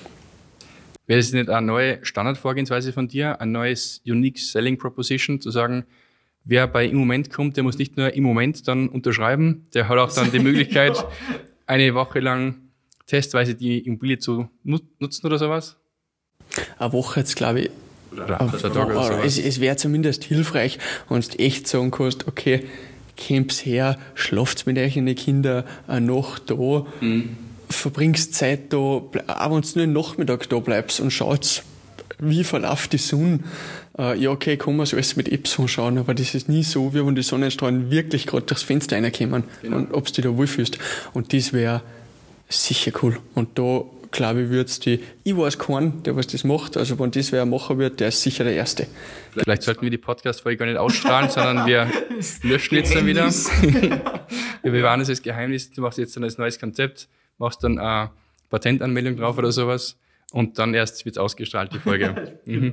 Wäre das nicht eine neue Standardvorgehensweise von dir, ein neues Unique Selling Proposition, zu sagen, wer bei im Moment kommt, der muss nicht nur im Moment dann unterschreiben, der hat auch dann die Möglichkeit, ja. eine Woche lang testweise die Immobilie zu nutzen oder sowas? Eine Woche jetzt, glaube ich. Oder ein Tag oder sowas. Es, es wäre zumindest hilfreich, wenn du echt sagen kannst, okay, kommt's her, schlaft mit euch in die Kinder eine Nacht da, mhm. verbringst Zeit da, auch wenn du nur den Nachmittag da bleibst und schaut, wie verläuft die Sonne. Äh, ja, okay, kann man so alles mit Apps anschauen, aber das ist nie so, wie wenn die Sonnenstrahlen wirklich gerade durchs Fenster reinkommen, genau. Und ob du dich da wohlfühlst. Und das wäre sicher cool. Und da, glaube ich, wird's die, ich weiß keinen, der was das macht, also wenn das wer machen wird, der ist sicher der Erste. Vielleicht sollten wir die Podcast-Folge gar nicht ausstrahlen, sondern wir löschen jetzt dann wieder. Wir bewahren das als Geheimnis. Du machst jetzt dann als neues Konzept, machst dann eine Patentanmeldung drauf oder sowas und dann erst wird's ausgestrahlt, die Folge. Mhm.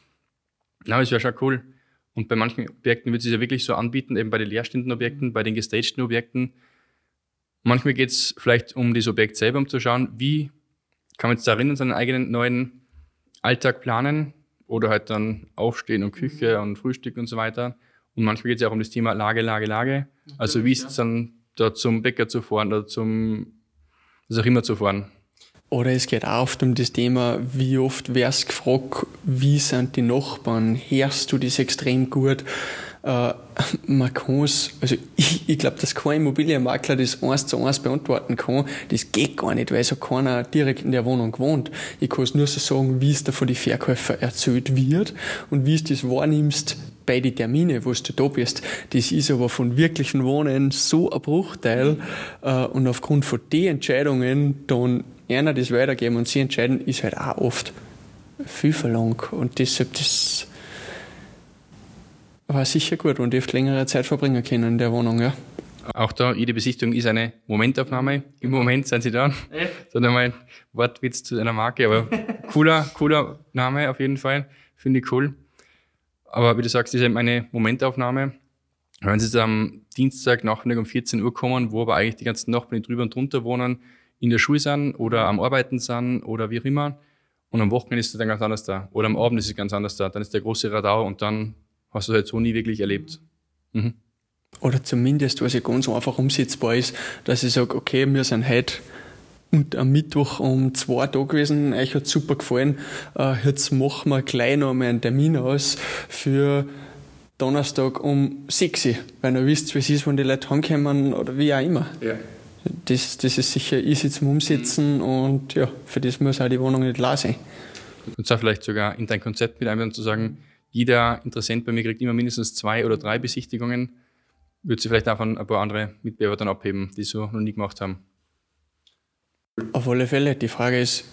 Na, das wäre schon cool. Und bei manchen Objekten wird es sich ja wirklich so anbieten, eben bei den leerstehenden Objekten, bei den gestagten Objekten. Manchmal geht es vielleicht um das Objekt selber, um zu schauen, wie kann man jetzt darin seinen eigenen neuen Alltag planen oder halt dann Aufstehen und Küche und Frühstück und so weiter. Und manchmal geht es ja auch um das Thema Lage, Lage, Lage. Also wie ist es dann da zum Bäcker zu fahren oder zum, was auch immer zu fahren. Oder es geht auch oft um das Thema, wie oft wärst gefragt, wie sind die Nachbarn, hörst du das extrem gut? Äh, man kann es, also ich, ich glaube, dass kein Immobilienmakler das eins zu eins beantworten kann. Das geht gar nicht, weil so keiner direkt in der Wohnung wohnt. Ich kann es nur so sagen, wie es da von den Verkäufern erzählt wird und wie du das wahrnimmst bei den Terminen, wo du da bist. Das ist aber von wirklichen Wohnen so ein Bruchteil äh, und aufgrund von den Entscheidungen dann einer das weitergeben und sie entscheiden, ist halt auch oft viel verlangt. Und deshalb, das war sicher gut und dürft längere Zeit verbringen können in der Wohnung, ja. Auch da, jede Besichtigung ist eine Momentaufnahme. Im Moment sind sie da. So nochmal Wortwitz zu einer Marke, aber cooler, cooler Name auf jeden Fall. Finde ich cool. Aber wie du sagst, ist eben eine Momentaufnahme. Wenn sie jetzt am Dienstag Nachmittag um vierzehn Uhr kommen, wo aber eigentlich die ganzen Nachbarn, die drüber und drunter wohnen, in der Schule sind oder am Arbeiten sind oder wie auch immer. Und am Wochenende ist es dann ganz anders da. Oder am Abend ist es ganz anders da. Dann ist der große Radau und dann hast du es halt so nie wirklich erlebt. Mhm. Oder zumindest, was ja ganz einfach umsetzbar ist, dass ich sage, okay, wir sind heute und am Mittwoch um zwei da gewesen, euch hat super gefallen, äh, jetzt machen wir gleich noch mal einen Termin aus für Donnerstag um sechs Uhr, weil ihr wisst, wie es ist, wenn die Leute heimkommen oder wie auch immer. Ja. Das, das ist sicher easy zum Umsetzen und ja, für das muss auch die Wohnung nicht leer sein. Und zwar vielleicht sogar in dein Konzept mit einbauen, zu sagen, jeder Interessent bei mir kriegt immer mindestens zwei oder drei Besichtigungen, würde sie vielleicht auch von ein paar andere Mitbewerber dann abheben, die so noch nie gemacht haben. Auf alle Fälle. Die Frage ist,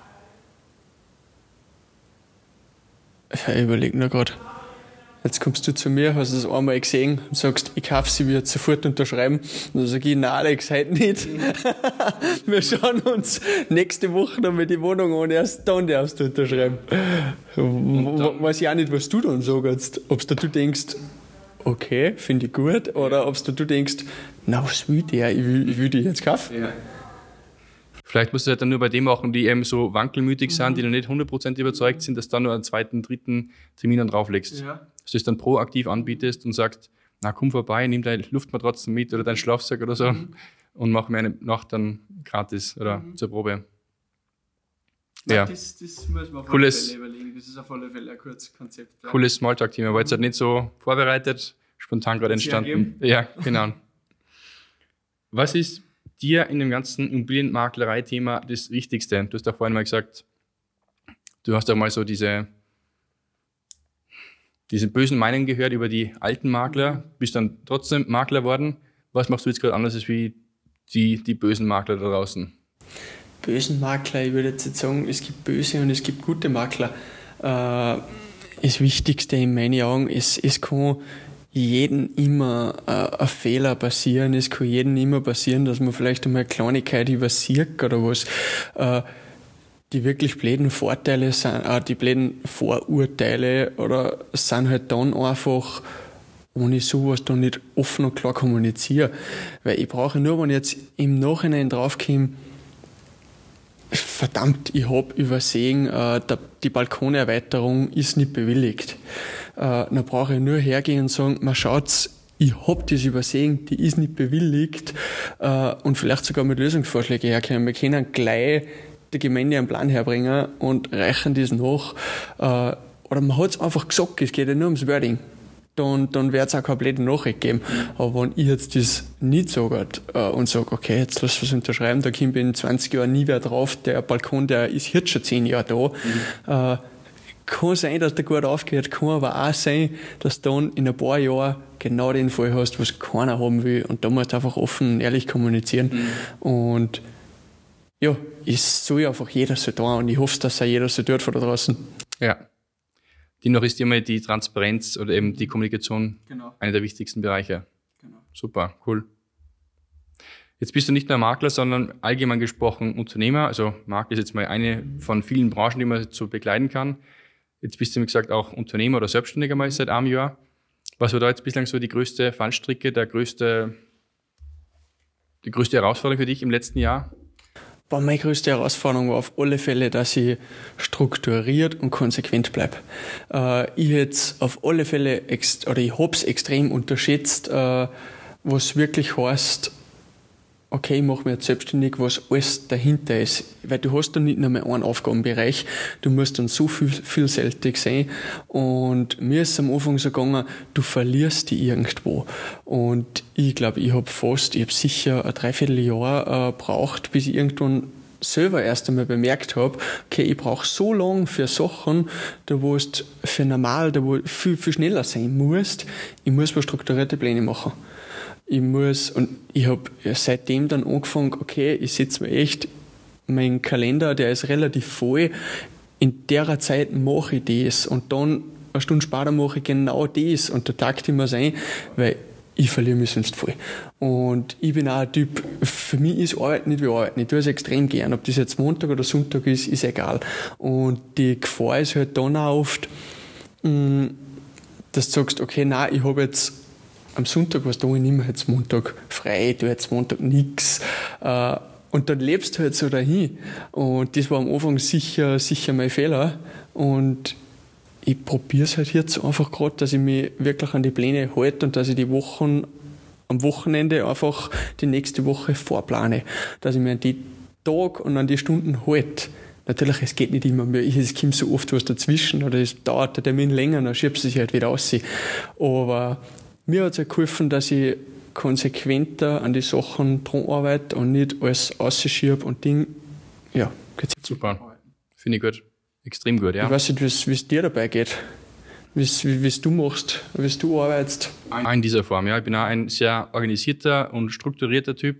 ich überlege nur gerade, jetzt kommst du zu mir, hast es einmal gesehen und sagst, ich kaufe sie, wird sofort unterschreiben. Und dann sage ich, nein, Alex, heute nicht. Wir schauen uns nächste Woche noch mal die Wohnung an, erst dann darfst du unterschreiben. Dann weiß ich auch nicht, was du dann sagst. Ob du denkst, okay, finde ich gut, oder ob du denkst, na, was will der, ich will, ich will die jetzt kaufen. Ja. Vielleicht musst du halt dann nur bei dem machen, die eben so wankelmütig mhm. sind, die noch nicht hundert Prozent überzeugt sind, dass du dann nur einen zweiten, dritten Termin dann drauflegst. Ja. Dass du es dann proaktiv anbietest und sagst, na komm vorbei, nimm deine Luftmatratzen mit oder deinen Schlafsack oder so mhm. und mach mir eine Nacht dann gratis oder mhm. zur Probe. Ja, ja. Das, das muss man auf alle Fälle überlegen. Das ist auf alle Fälle ein kurzes Konzept. Ja. Cooles Smalltalk-Thema, war jetzt halt nicht so vorbereitet, spontan gerade entstanden. Ja, genau. Was ist dir in dem ganzen Immobilienmaklerei-Thema das Wichtigste? Du hast auch vorhin mal gesagt, du hast auch mal so diese, diese bösen Meinungen gehört über die alten Makler, bist dann trotzdem Makler geworden. Was machst du jetzt gerade anders als wie die, die bösen Makler da draußen? Bösen Makler, ich würde jetzt nicht sagen, es gibt böse und es gibt gute Makler. Äh, das Wichtigste in meinen Augen ist, es kann jedem immer äh, ein Fehler passieren. Es kann jedem immer passieren, dass man vielleicht einmal eine Kleinigkeit übersieht oder was. Äh, die wirklich blöden Vorteile sind, äh, die blöden Vorurteile oder sind halt dann einfach, wenn ich sowas dann nicht offen und klar kommuniziere. Weil ich brauche nur, wenn ich jetzt im Nachhinein draufkomme, verdammt, ich habe übersehen, äh, der, die Balkonerweiterung ist nicht bewilligt. Äh, dann brauche ich nur hergehen und sagen, man schaut's, ich habe das übersehen, die ist nicht bewilligt, äh, und vielleicht sogar mit Lösungsvorschlägen herkommen. Wir können gleich die Gemeinde einen Plan herbringen und reichen das nach. Äh, oder man hat es einfach gesagt, es geht ja nur ums Wording. Dann, dann wird es auch keine blöde Nachricht geben. Aber wenn ich jetzt das nicht sage äh, und sage, okay, jetzt lass was unterschreiben, da kommt in zwanzig Jahren nie mehr drauf, der Balkon, der ist jetzt schon zehn Jahre da. Mhm. Äh, kann sein, dass der gut aufgeht, kann aber auch sein, dass du dann in ein paar Jahren genau den Fall hast, was keiner haben will. Und da musst du einfach offen und ehrlich kommunizieren. Mhm. Und ja, es soll einfach jeder so tun und ich hoffe, dass auch jeder so tut von da draußen. Ja. Dennoch ist immer die Transparenz oder eben die Kommunikation genau. einer der wichtigsten Bereiche. Genau. Super, cool. Jetzt bist du nicht nur Makler, sondern allgemein gesprochen Unternehmer. Also Makler ist jetzt mal eine von vielen Branchen, die man so begleiten kann. Jetzt bist du, wie gesagt, auch Unternehmer oder Selbstständiger mal seit einem Jahr. Was war da jetzt bislang so die größte Fallstricke, der größte, die größte Herausforderung für dich im letzten Jahr? Boah, meine größte Herausforderung war auf alle Fälle, dass ich strukturiert und konsequent bleibe. Äh, ich jetzt auf alle Fälle, ex- oder ich hab's extrem unterschätzt, äh, was wirklich heißt, okay, ich mache mich jetzt selbstständig, was alles dahinter ist. Weil du hast dann nicht nur mehr einen Aufgabenbereich, du musst dann so viel, vielseitig sein. Und mir ist am Anfang so gegangen, du verlierst die irgendwo. Und ich glaube, ich habe fast, ich habe sicher ein Dreivierteljahr äh, braucht, bis ich irgendwann selber erst einmal bemerkt habe, okay, ich brauche so lange für Sachen, da wo es für normal, da wo viel, viel schneller sein musst, ich muss mal strukturierte Pläne machen. Ich muss, und ich habe seitdem dann angefangen, okay, ich setze mir echt, mein Kalender, der ist relativ voll, in der Zeit mache ich das und dann eine Stunde später mache ich genau das und da takt ich mir ein, weil ich verliere mich sonst voll. Und ich bin auch ein Typ, für mich ist Arbeit nicht wie Arbeit. Ich tue es extrem gern. Ob das jetzt Montag oder Sonntag ist, ist egal. Und die Gefahr ist halt dann auch oft, dass du sagst, okay, nein, ich habe jetzt am Sonntag was da, ich nehme jetzt Montag frei, ich tue jetzt Montag nichts. Und dann lebst du halt so dahin. Und das war am Anfang sicher, sicher mein Fehler. Und ich probiere es halt jetzt einfach gerade, dass ich mich wirklich an die Pläne halte und dass ich die Wochen am Wochenende einfach die nächste Woche vorplane. Dass ich mich an die Tag und an die Stunden halte. Natürlich, es geht nicht immer mehr. Es kommt so oft was dazwischen oder es dauert der Termin länger, dann schiebst du sich halt wieder raus. Aber mir hat es halt geholfen, dass ich konsequenter an die Sachen dran arbeite und nicht alles rausschiebe und Ding, ja. Super. Finde ich gut. Extrem gut, ja. Ich weiß nicht, wie es dir dabei geht, wie es du machst, wie du arbeitest. In dieser Form, ja. Ich bin auch ein sehr organisierter und strukturierter Typ.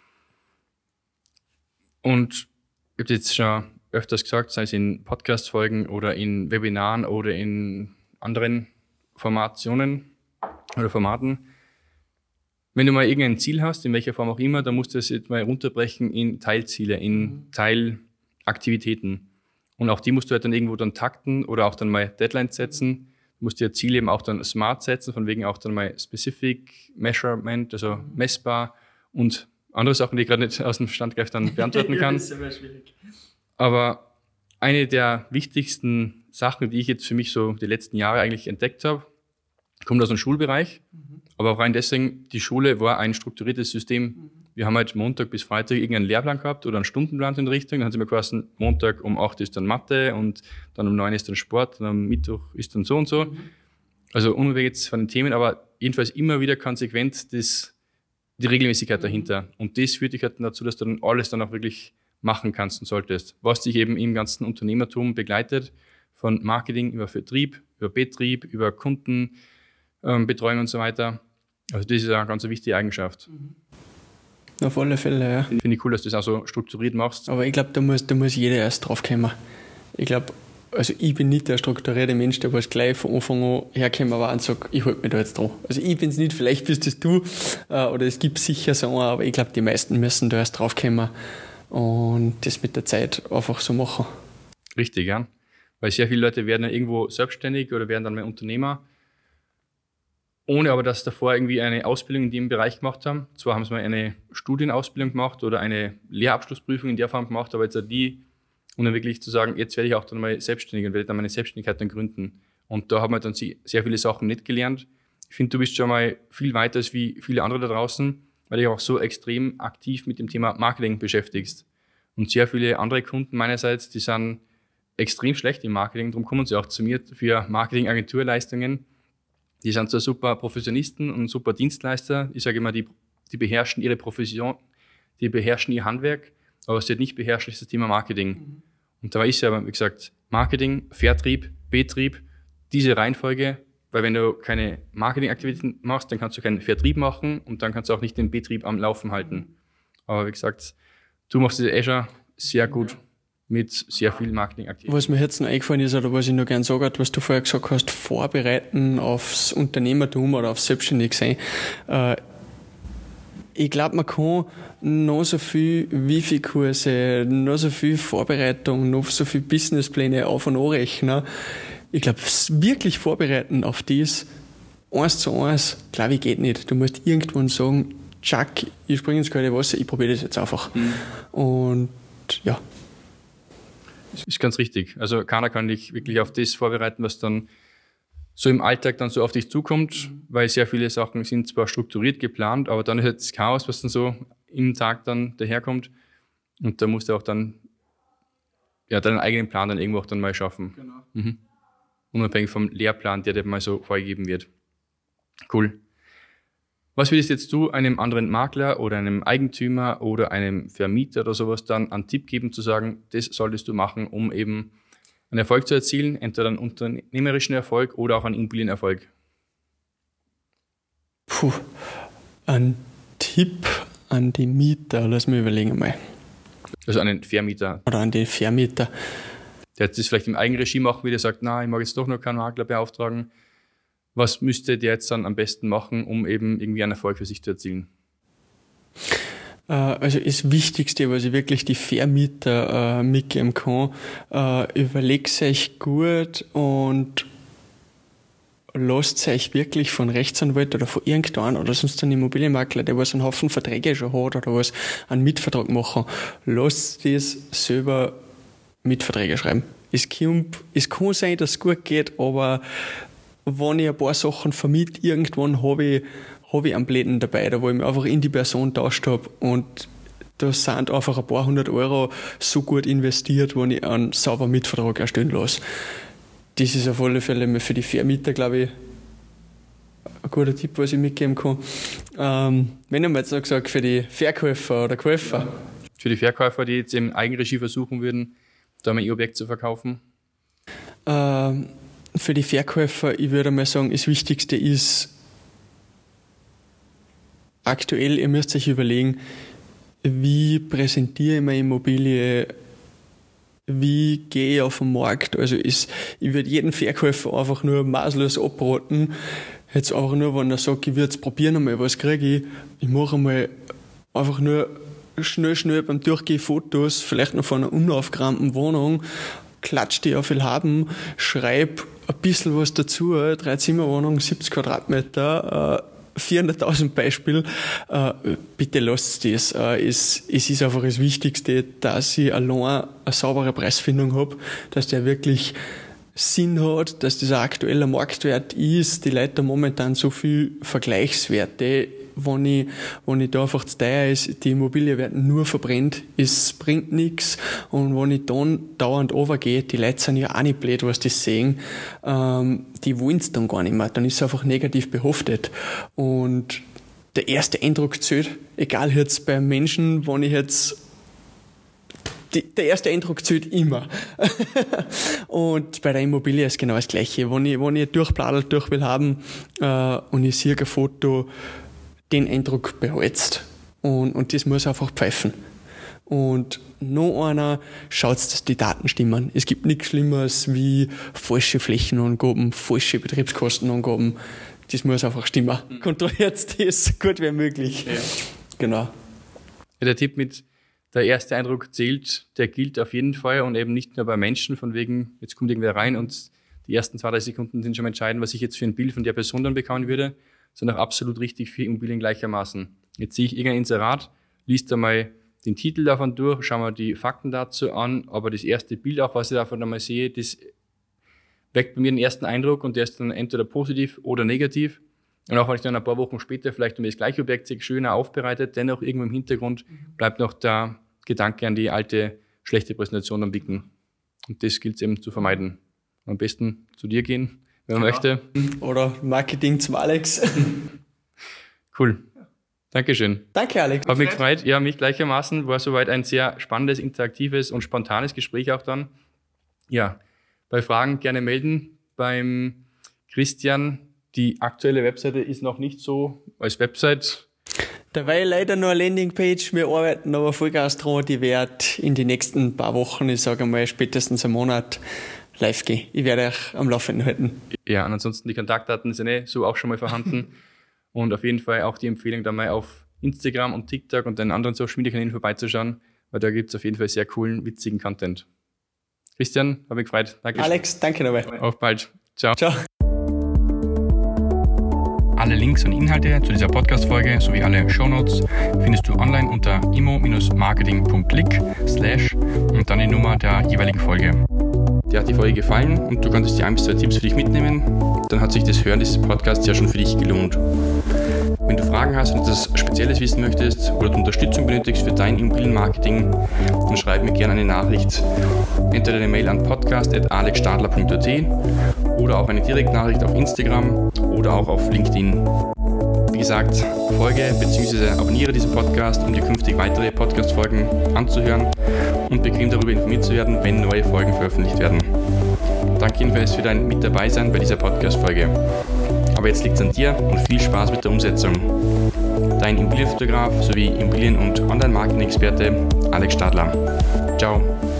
Und ich habe jetzt schon öfters gesagt, sei es in Podcast-Folgen oder in Webinaren oder in anderen Formationen oder Formaten. Wenn du mal irgendein Ziel hast, in welcher Form auch immer, dann musst du es jetzt mal runterbrechen in Teilziele, in Teilaktivitäten. Und auch die musst du halt dann irgendwo dann takten oder auch dann mal Deadlines setzen. Du musst dir Ziele eben auch dann smart setzen, von wegen auch dann mal Specific Measurement, also messbar und andere Sachen, die ich gerade nicht aus dem Standgreif dann beantworten kann. Ja, das ist aber schwierig. Aber eine der wichtigsten Sachen, die ich jetzt für mich so die letzten Jahre eigentlich entdeckt habe, kommt aus dem Schulbereich, mhm. aber auch rein deswegen, die Schule war ein strukturiertes System. Mhm. Wir haben halt Montag bis Freitag irgendeinen Lehrplan gehabt oder einen Stundenplan in der Richtung. Dann hat sie mir gesagt, Montag um acht ist dann Mathe und dann um neun ist dann Sport und am Mittwoch ist dann so und so. Mhm. Also unabhängig jetzt von den Themen, aber jedenfalls immer wieder konsequent das, die Regelmäßigkeit mhm. dahinter. Und das führt dich halt dazu, dass du dann alles dann auch wirklich machen kannst und solltest. Was dich eben im ganzen Unternehmertum begleitet, von Marketing über Vertrieb, über Betrieb, über Kunden, ähm, Betreuung und so weiter. Also das ist eine ganz wichtige Eigenschaft. Mhm. Auf alle Fälle, ja. Finde ich cool, dass du das auch so strukturiert machst. Aber ich glaube, da muss, da muss jeder erst drauf kommen. Ich glaube, also ich bin nicht der strukturierte Mensch, der was gleich von Anfang an herkommen war und sagt, ich halte mich da jetzt dran. Also ich bin es nicht, vielleicht bist das du, äh, oder es gibt sicher so einen, aber ich glaube, die meisten müssen da erst drauf kommen. und das mit der Zeit einfach so machen. Richtig, ja. Weil sehr viele Leute werden ja irgendwo selbstständig oder werden dann mal Unternehmer, ohne aber, dass davor irgendwie eine Ausbildung in dem Bereich gemacht haben. Zwar haben sie mal eine Studienausbildung gemacht oder eine Lehrabschlussprüfung in der Form gemacht, aber jetzt auch die, um dann wirklich zu sagen, jetzt werde ich auch dann mal selbstständig und werde dann meine Selbstständigkeit dann gründen. Und da haben wir dann sehr viele Sachen nicht gelernt. Ich finde, du bist schon mal viel weiter als wie viele andere da draußen, weil du dich auch so extrem aktiv mit dem Thema Marketing beschäftigst. Und sehr viele andere Kunden meinerseits, die sind extrem schlecht im Marketing, darum kommen sie auch zu mir für Marketing-Agenturleistungen. Die sind so super Professionisten und super Dienstleister. Ich sage immer, die, die beherrschen ihre Profession, die beherrschen ihr Handwerk, aber was sie nicht beherrschen, ist das Thema Marketing. Mhm. Und da ist ja, wie gesagt, Marketing, Vertrieb, Betrieb, diese Reihenfolge, weil wenn du keine Marketingaktivitäten machst, dann kannst du keinen Vertrieb machen und dann kannst du auch nicht den Betrieb am Laufen halten. Aber wie gesagt, du machst es eh schon sehr gut mit sehr viel Marketingaktivitäten. Was mir jetzt noch eingefallen ist, oder was ich noch gerne sagen habe, was du vorher gesagt hast, vorbereiten aufs Unternehmertum oder aufs Selbstständigsein. Äh, ich glaube, man kann noch so viel Wifi-Kurse, noch so viel Vorbereitung, noch so viel Businesspläne auf und anrechnen. Ich glaube, wirklich vorbereiten auf das, eins zu eins, glaube ich, geht nicht. Du musst irgendwann sagen, Chuck, ich springe ins kalte Wasser, ich probiere das jetzt einfach. Mhm. Und ja. Das ist ganz richtig. Also keiner kann dich wirklich auf das vorbereiten, was dann so im Alltag dann so auf dich zukommt, mhm. weil sehr viele Sachen sind zwar strukturiert geplant, aber dann ist halt das Chaos, was dann so im Tag dann daherkommt. Und da musst du auch dann ja, deinen eigenen Plan dann irgendwo auch dann mal schaffen. Genau. Mhm. Unabhängig vom Lehrplan, der dir mal so vorgegeben wird. Cool. Was würdest jetzt du einem anderen Makler oder einem Eigentümer oder einem Vermieter oder sowas dann einen Tipp geben, zu sagen, das solltest du machen, um eben einen Erfolg zu erzielen, entweder einen unternehmerischen Erfolg oder auch einen Immobilienerfolg? Puh, ein Tipp an die Mieter, lass mich überlegen mal. Also an den Vermieter. Oder an den Vermieter. Der das vielleicht im Eigenregie machen will, der sagt, na, ich mag jetzt doch noch keinen Makler beauftragen. Was müsste der jetzt dann am besten machen, um eben irgendwie einen Erfolg für sich zu erzielen? Also das Wichtigste, was ich wirklich die Vermieter äh, mitgeben kann, äh, überlegt euch gut und lasst euch wirklich von Rechtsanwalt oder von irgendeinem oder sonst einem Immobilienmakler, der was einen Haufen Verträge schon hat oder was, einen Mietvertrag machen, lasst das selber Mietverträge schreiben. Es kann, es kann sein, dass es gut geht, aber wenn ich ein paar Sachen vermiete, irgendwann habe ich, hab ich einen Bläden dabei, da wo ich mich einfach in die Person getauscht habe und da sind einfach ein paar hundert Euro so gut investiert, wenn ich einen sauberen Mietvertrag erstellen lasse. Das ist auf alle Fälle für die Vermieter, glaube ich, ein guter Tipp, was ich mitgeben kann. Ähm, wenn ich mir jetzt noch gesagt, für die Verkäufer oder Käufer. Ja. Für die Verkäufer, die jetzt in Eigenregie versuchen würden, da mal ihr Objekt zu verkaufen? Ähm, für die Verkäufer, ich würde mal sagen, das Wichtigste ist, aktuell, ihr müsst euch überlegen, wie präsentiere ich meine Immobilie, wie gehe ich auf den Markt. Also ist, ich würde jeden Verkäufer einfach nur maßlos abraten. Jetzt einfach nur, wenn er sagt, ich würde es probieren einmal, was kriege ich. Ich mache einmal einfach nur schnell, schnell beim Durchgehen Fotos, vielleicht noch von einer unaufgeräumten Wohnung, klatsch die auf viel haben, schreib ein bisschen was dazu, drei Zimmerwohnung, siebzig Quadratmeter, äh, vierhunderttausend Beispiel, äh, bitte lasst das. Äh, es, es ist einfach das Wichtigste, dass ich allein eine saubere Preisfindung habe, dass der wirklich Sinn hat, dass das ein aktueller Marktwert ist. Die Leute haben momentan so viel Vergleichswerte. Wenn ich, wenn ich da einfach zu teuer ist, die Immobilie werden nur verbrennt, es bringt nichts. Und wenn ich dann dauernd runtergehe, die Leute sind ja auch nicht blöd, was die sehen, ähm, die wollen es dann gar nicht mehr. Dann ist es einfach negativ behaftet. Und der erste Eindruck zählt, egal jetzt bei Menschen, wenn ich jetzt Die, der erste Eindruck zählt immer. Und bei der Immobilie ist genau das Gleiche. Wenn ich, wenn ich durchbladelt durch will haben äh, und ich sehe ein Foto, den Eindruck behältst. Und, und das muss einfach pfeifen. Und noch einer, schaut, dass die Daten stimmen. Es gibt nichts Schlimmeres wie falsche Flächenangaben, falsche Betriebskostenangaben. Das muss einfach stimmen. Mhm. Kontrolliert das so gut wie möglich. Ja. Genau. Ja, der Tipp mit der erste Eindruck zählt, der gilt auf jeden Fall und eben nicht nur bei Menschen, von wegen, jetzt kommt irgendwer rein und die ersten zwei, drei Sekunden sind schon mal entscheidend, was ich jetzt für ein Bild von der Person dann bekommen würde, sondern auch absolut richtig für Immobilien gleichermaßen. Jetzt sehe ich irgendein Inserat, liest einmal den Titel davon durch, schaue mir die Fakten dazu an, aber das erste Bild auch, was ich davon einmal sehe, das weckt bei mir den ersten Eindruck und der ist dann entweder positiv oder negativ. Und auch wenn ich dann ein paar Wochen später vielleicht das gleiche Objekt sehe, schöner aufbereitet, dennoch irgendwo im Hintergrund bleibt noch der Gedanke an die alte, schlechte Präsentation am Wicken. Und das gilt es eben zu vermeiden. Am besten zu dir gehen, wenn man ja. möchte. Oder Marketing zum Alex. Cool. Dankeschön. Danke, Alex. Hat mich gefreut. Ja, mich gleichermaßen. War soweit ein sehr spannendes, interaktives und spontanes Gespräch auch dann. Ja, bei Fragen gerne melden. Beim Christian, die aktuelle Webseite ist noch nicht so als Website. Da war leider nur eine Landingpage. Wir arbeiten aber Vollgas dran. Die wird in den nächsten paar Wochen, ich sage mal spätestens einen Monat, live gehen. Ich werde euch am Laufenden halten. Ja, und ansonsten die Kontaktdaten sind eh so auch schon mal vorhanden. Und auf jeden Fall auch die Empfehlung, da mal auf Instagram und TikTok und den anderen Social Media Kanälen vorbeizuschauen, weil da gibt es auf jeden Fall sehr coolen, witzigen Content. Christian, habe mich gefreut. Danke. Alex, danke dabei. Auf bald. Ciao. Ciao. Alle Links und Inhalte zu dieser Podcast-Folge sowie alle Shownotes findest du online unter immo-marketing punkt click slash und dann die Nummer der jeweiligen Folge. Dir hat die Folge gefallen und du konntest dir ein bis zwei Tipps für dich mitnehmen, dann hat sich das Hören dieses Podcasts ja schon für dich gelohnt. Wenn du Fragen hast und etwas Spezielles wissen möchtest oder du Unterstützung benötigst für dein Immobilienmarketing, dann schreib mir gerne eine Nachricht. Entweder eine Mail an podcast at alex stadler punkt a t oder auch eine Direktnachricht auf Instagram oder auch auf LinkedIn. Wie gesagt, folge bzw. abonniere diesen Podcast, um dir künftig weitere Podcast-Folgen anzuhören und bequem darüber informiert zu werden, wenn neue Folgen veröffentlicht werden. Danke jedenfalls für dein Mit dabei sein bei dieser Podcast-Folge. Aber jetzt liegt es an dir und viel Spaß mit der Umsetzung. Dein Immobilienfotograf sowie Immobilien- und Online-Marketing-Experte Alex Stadler. Ciao.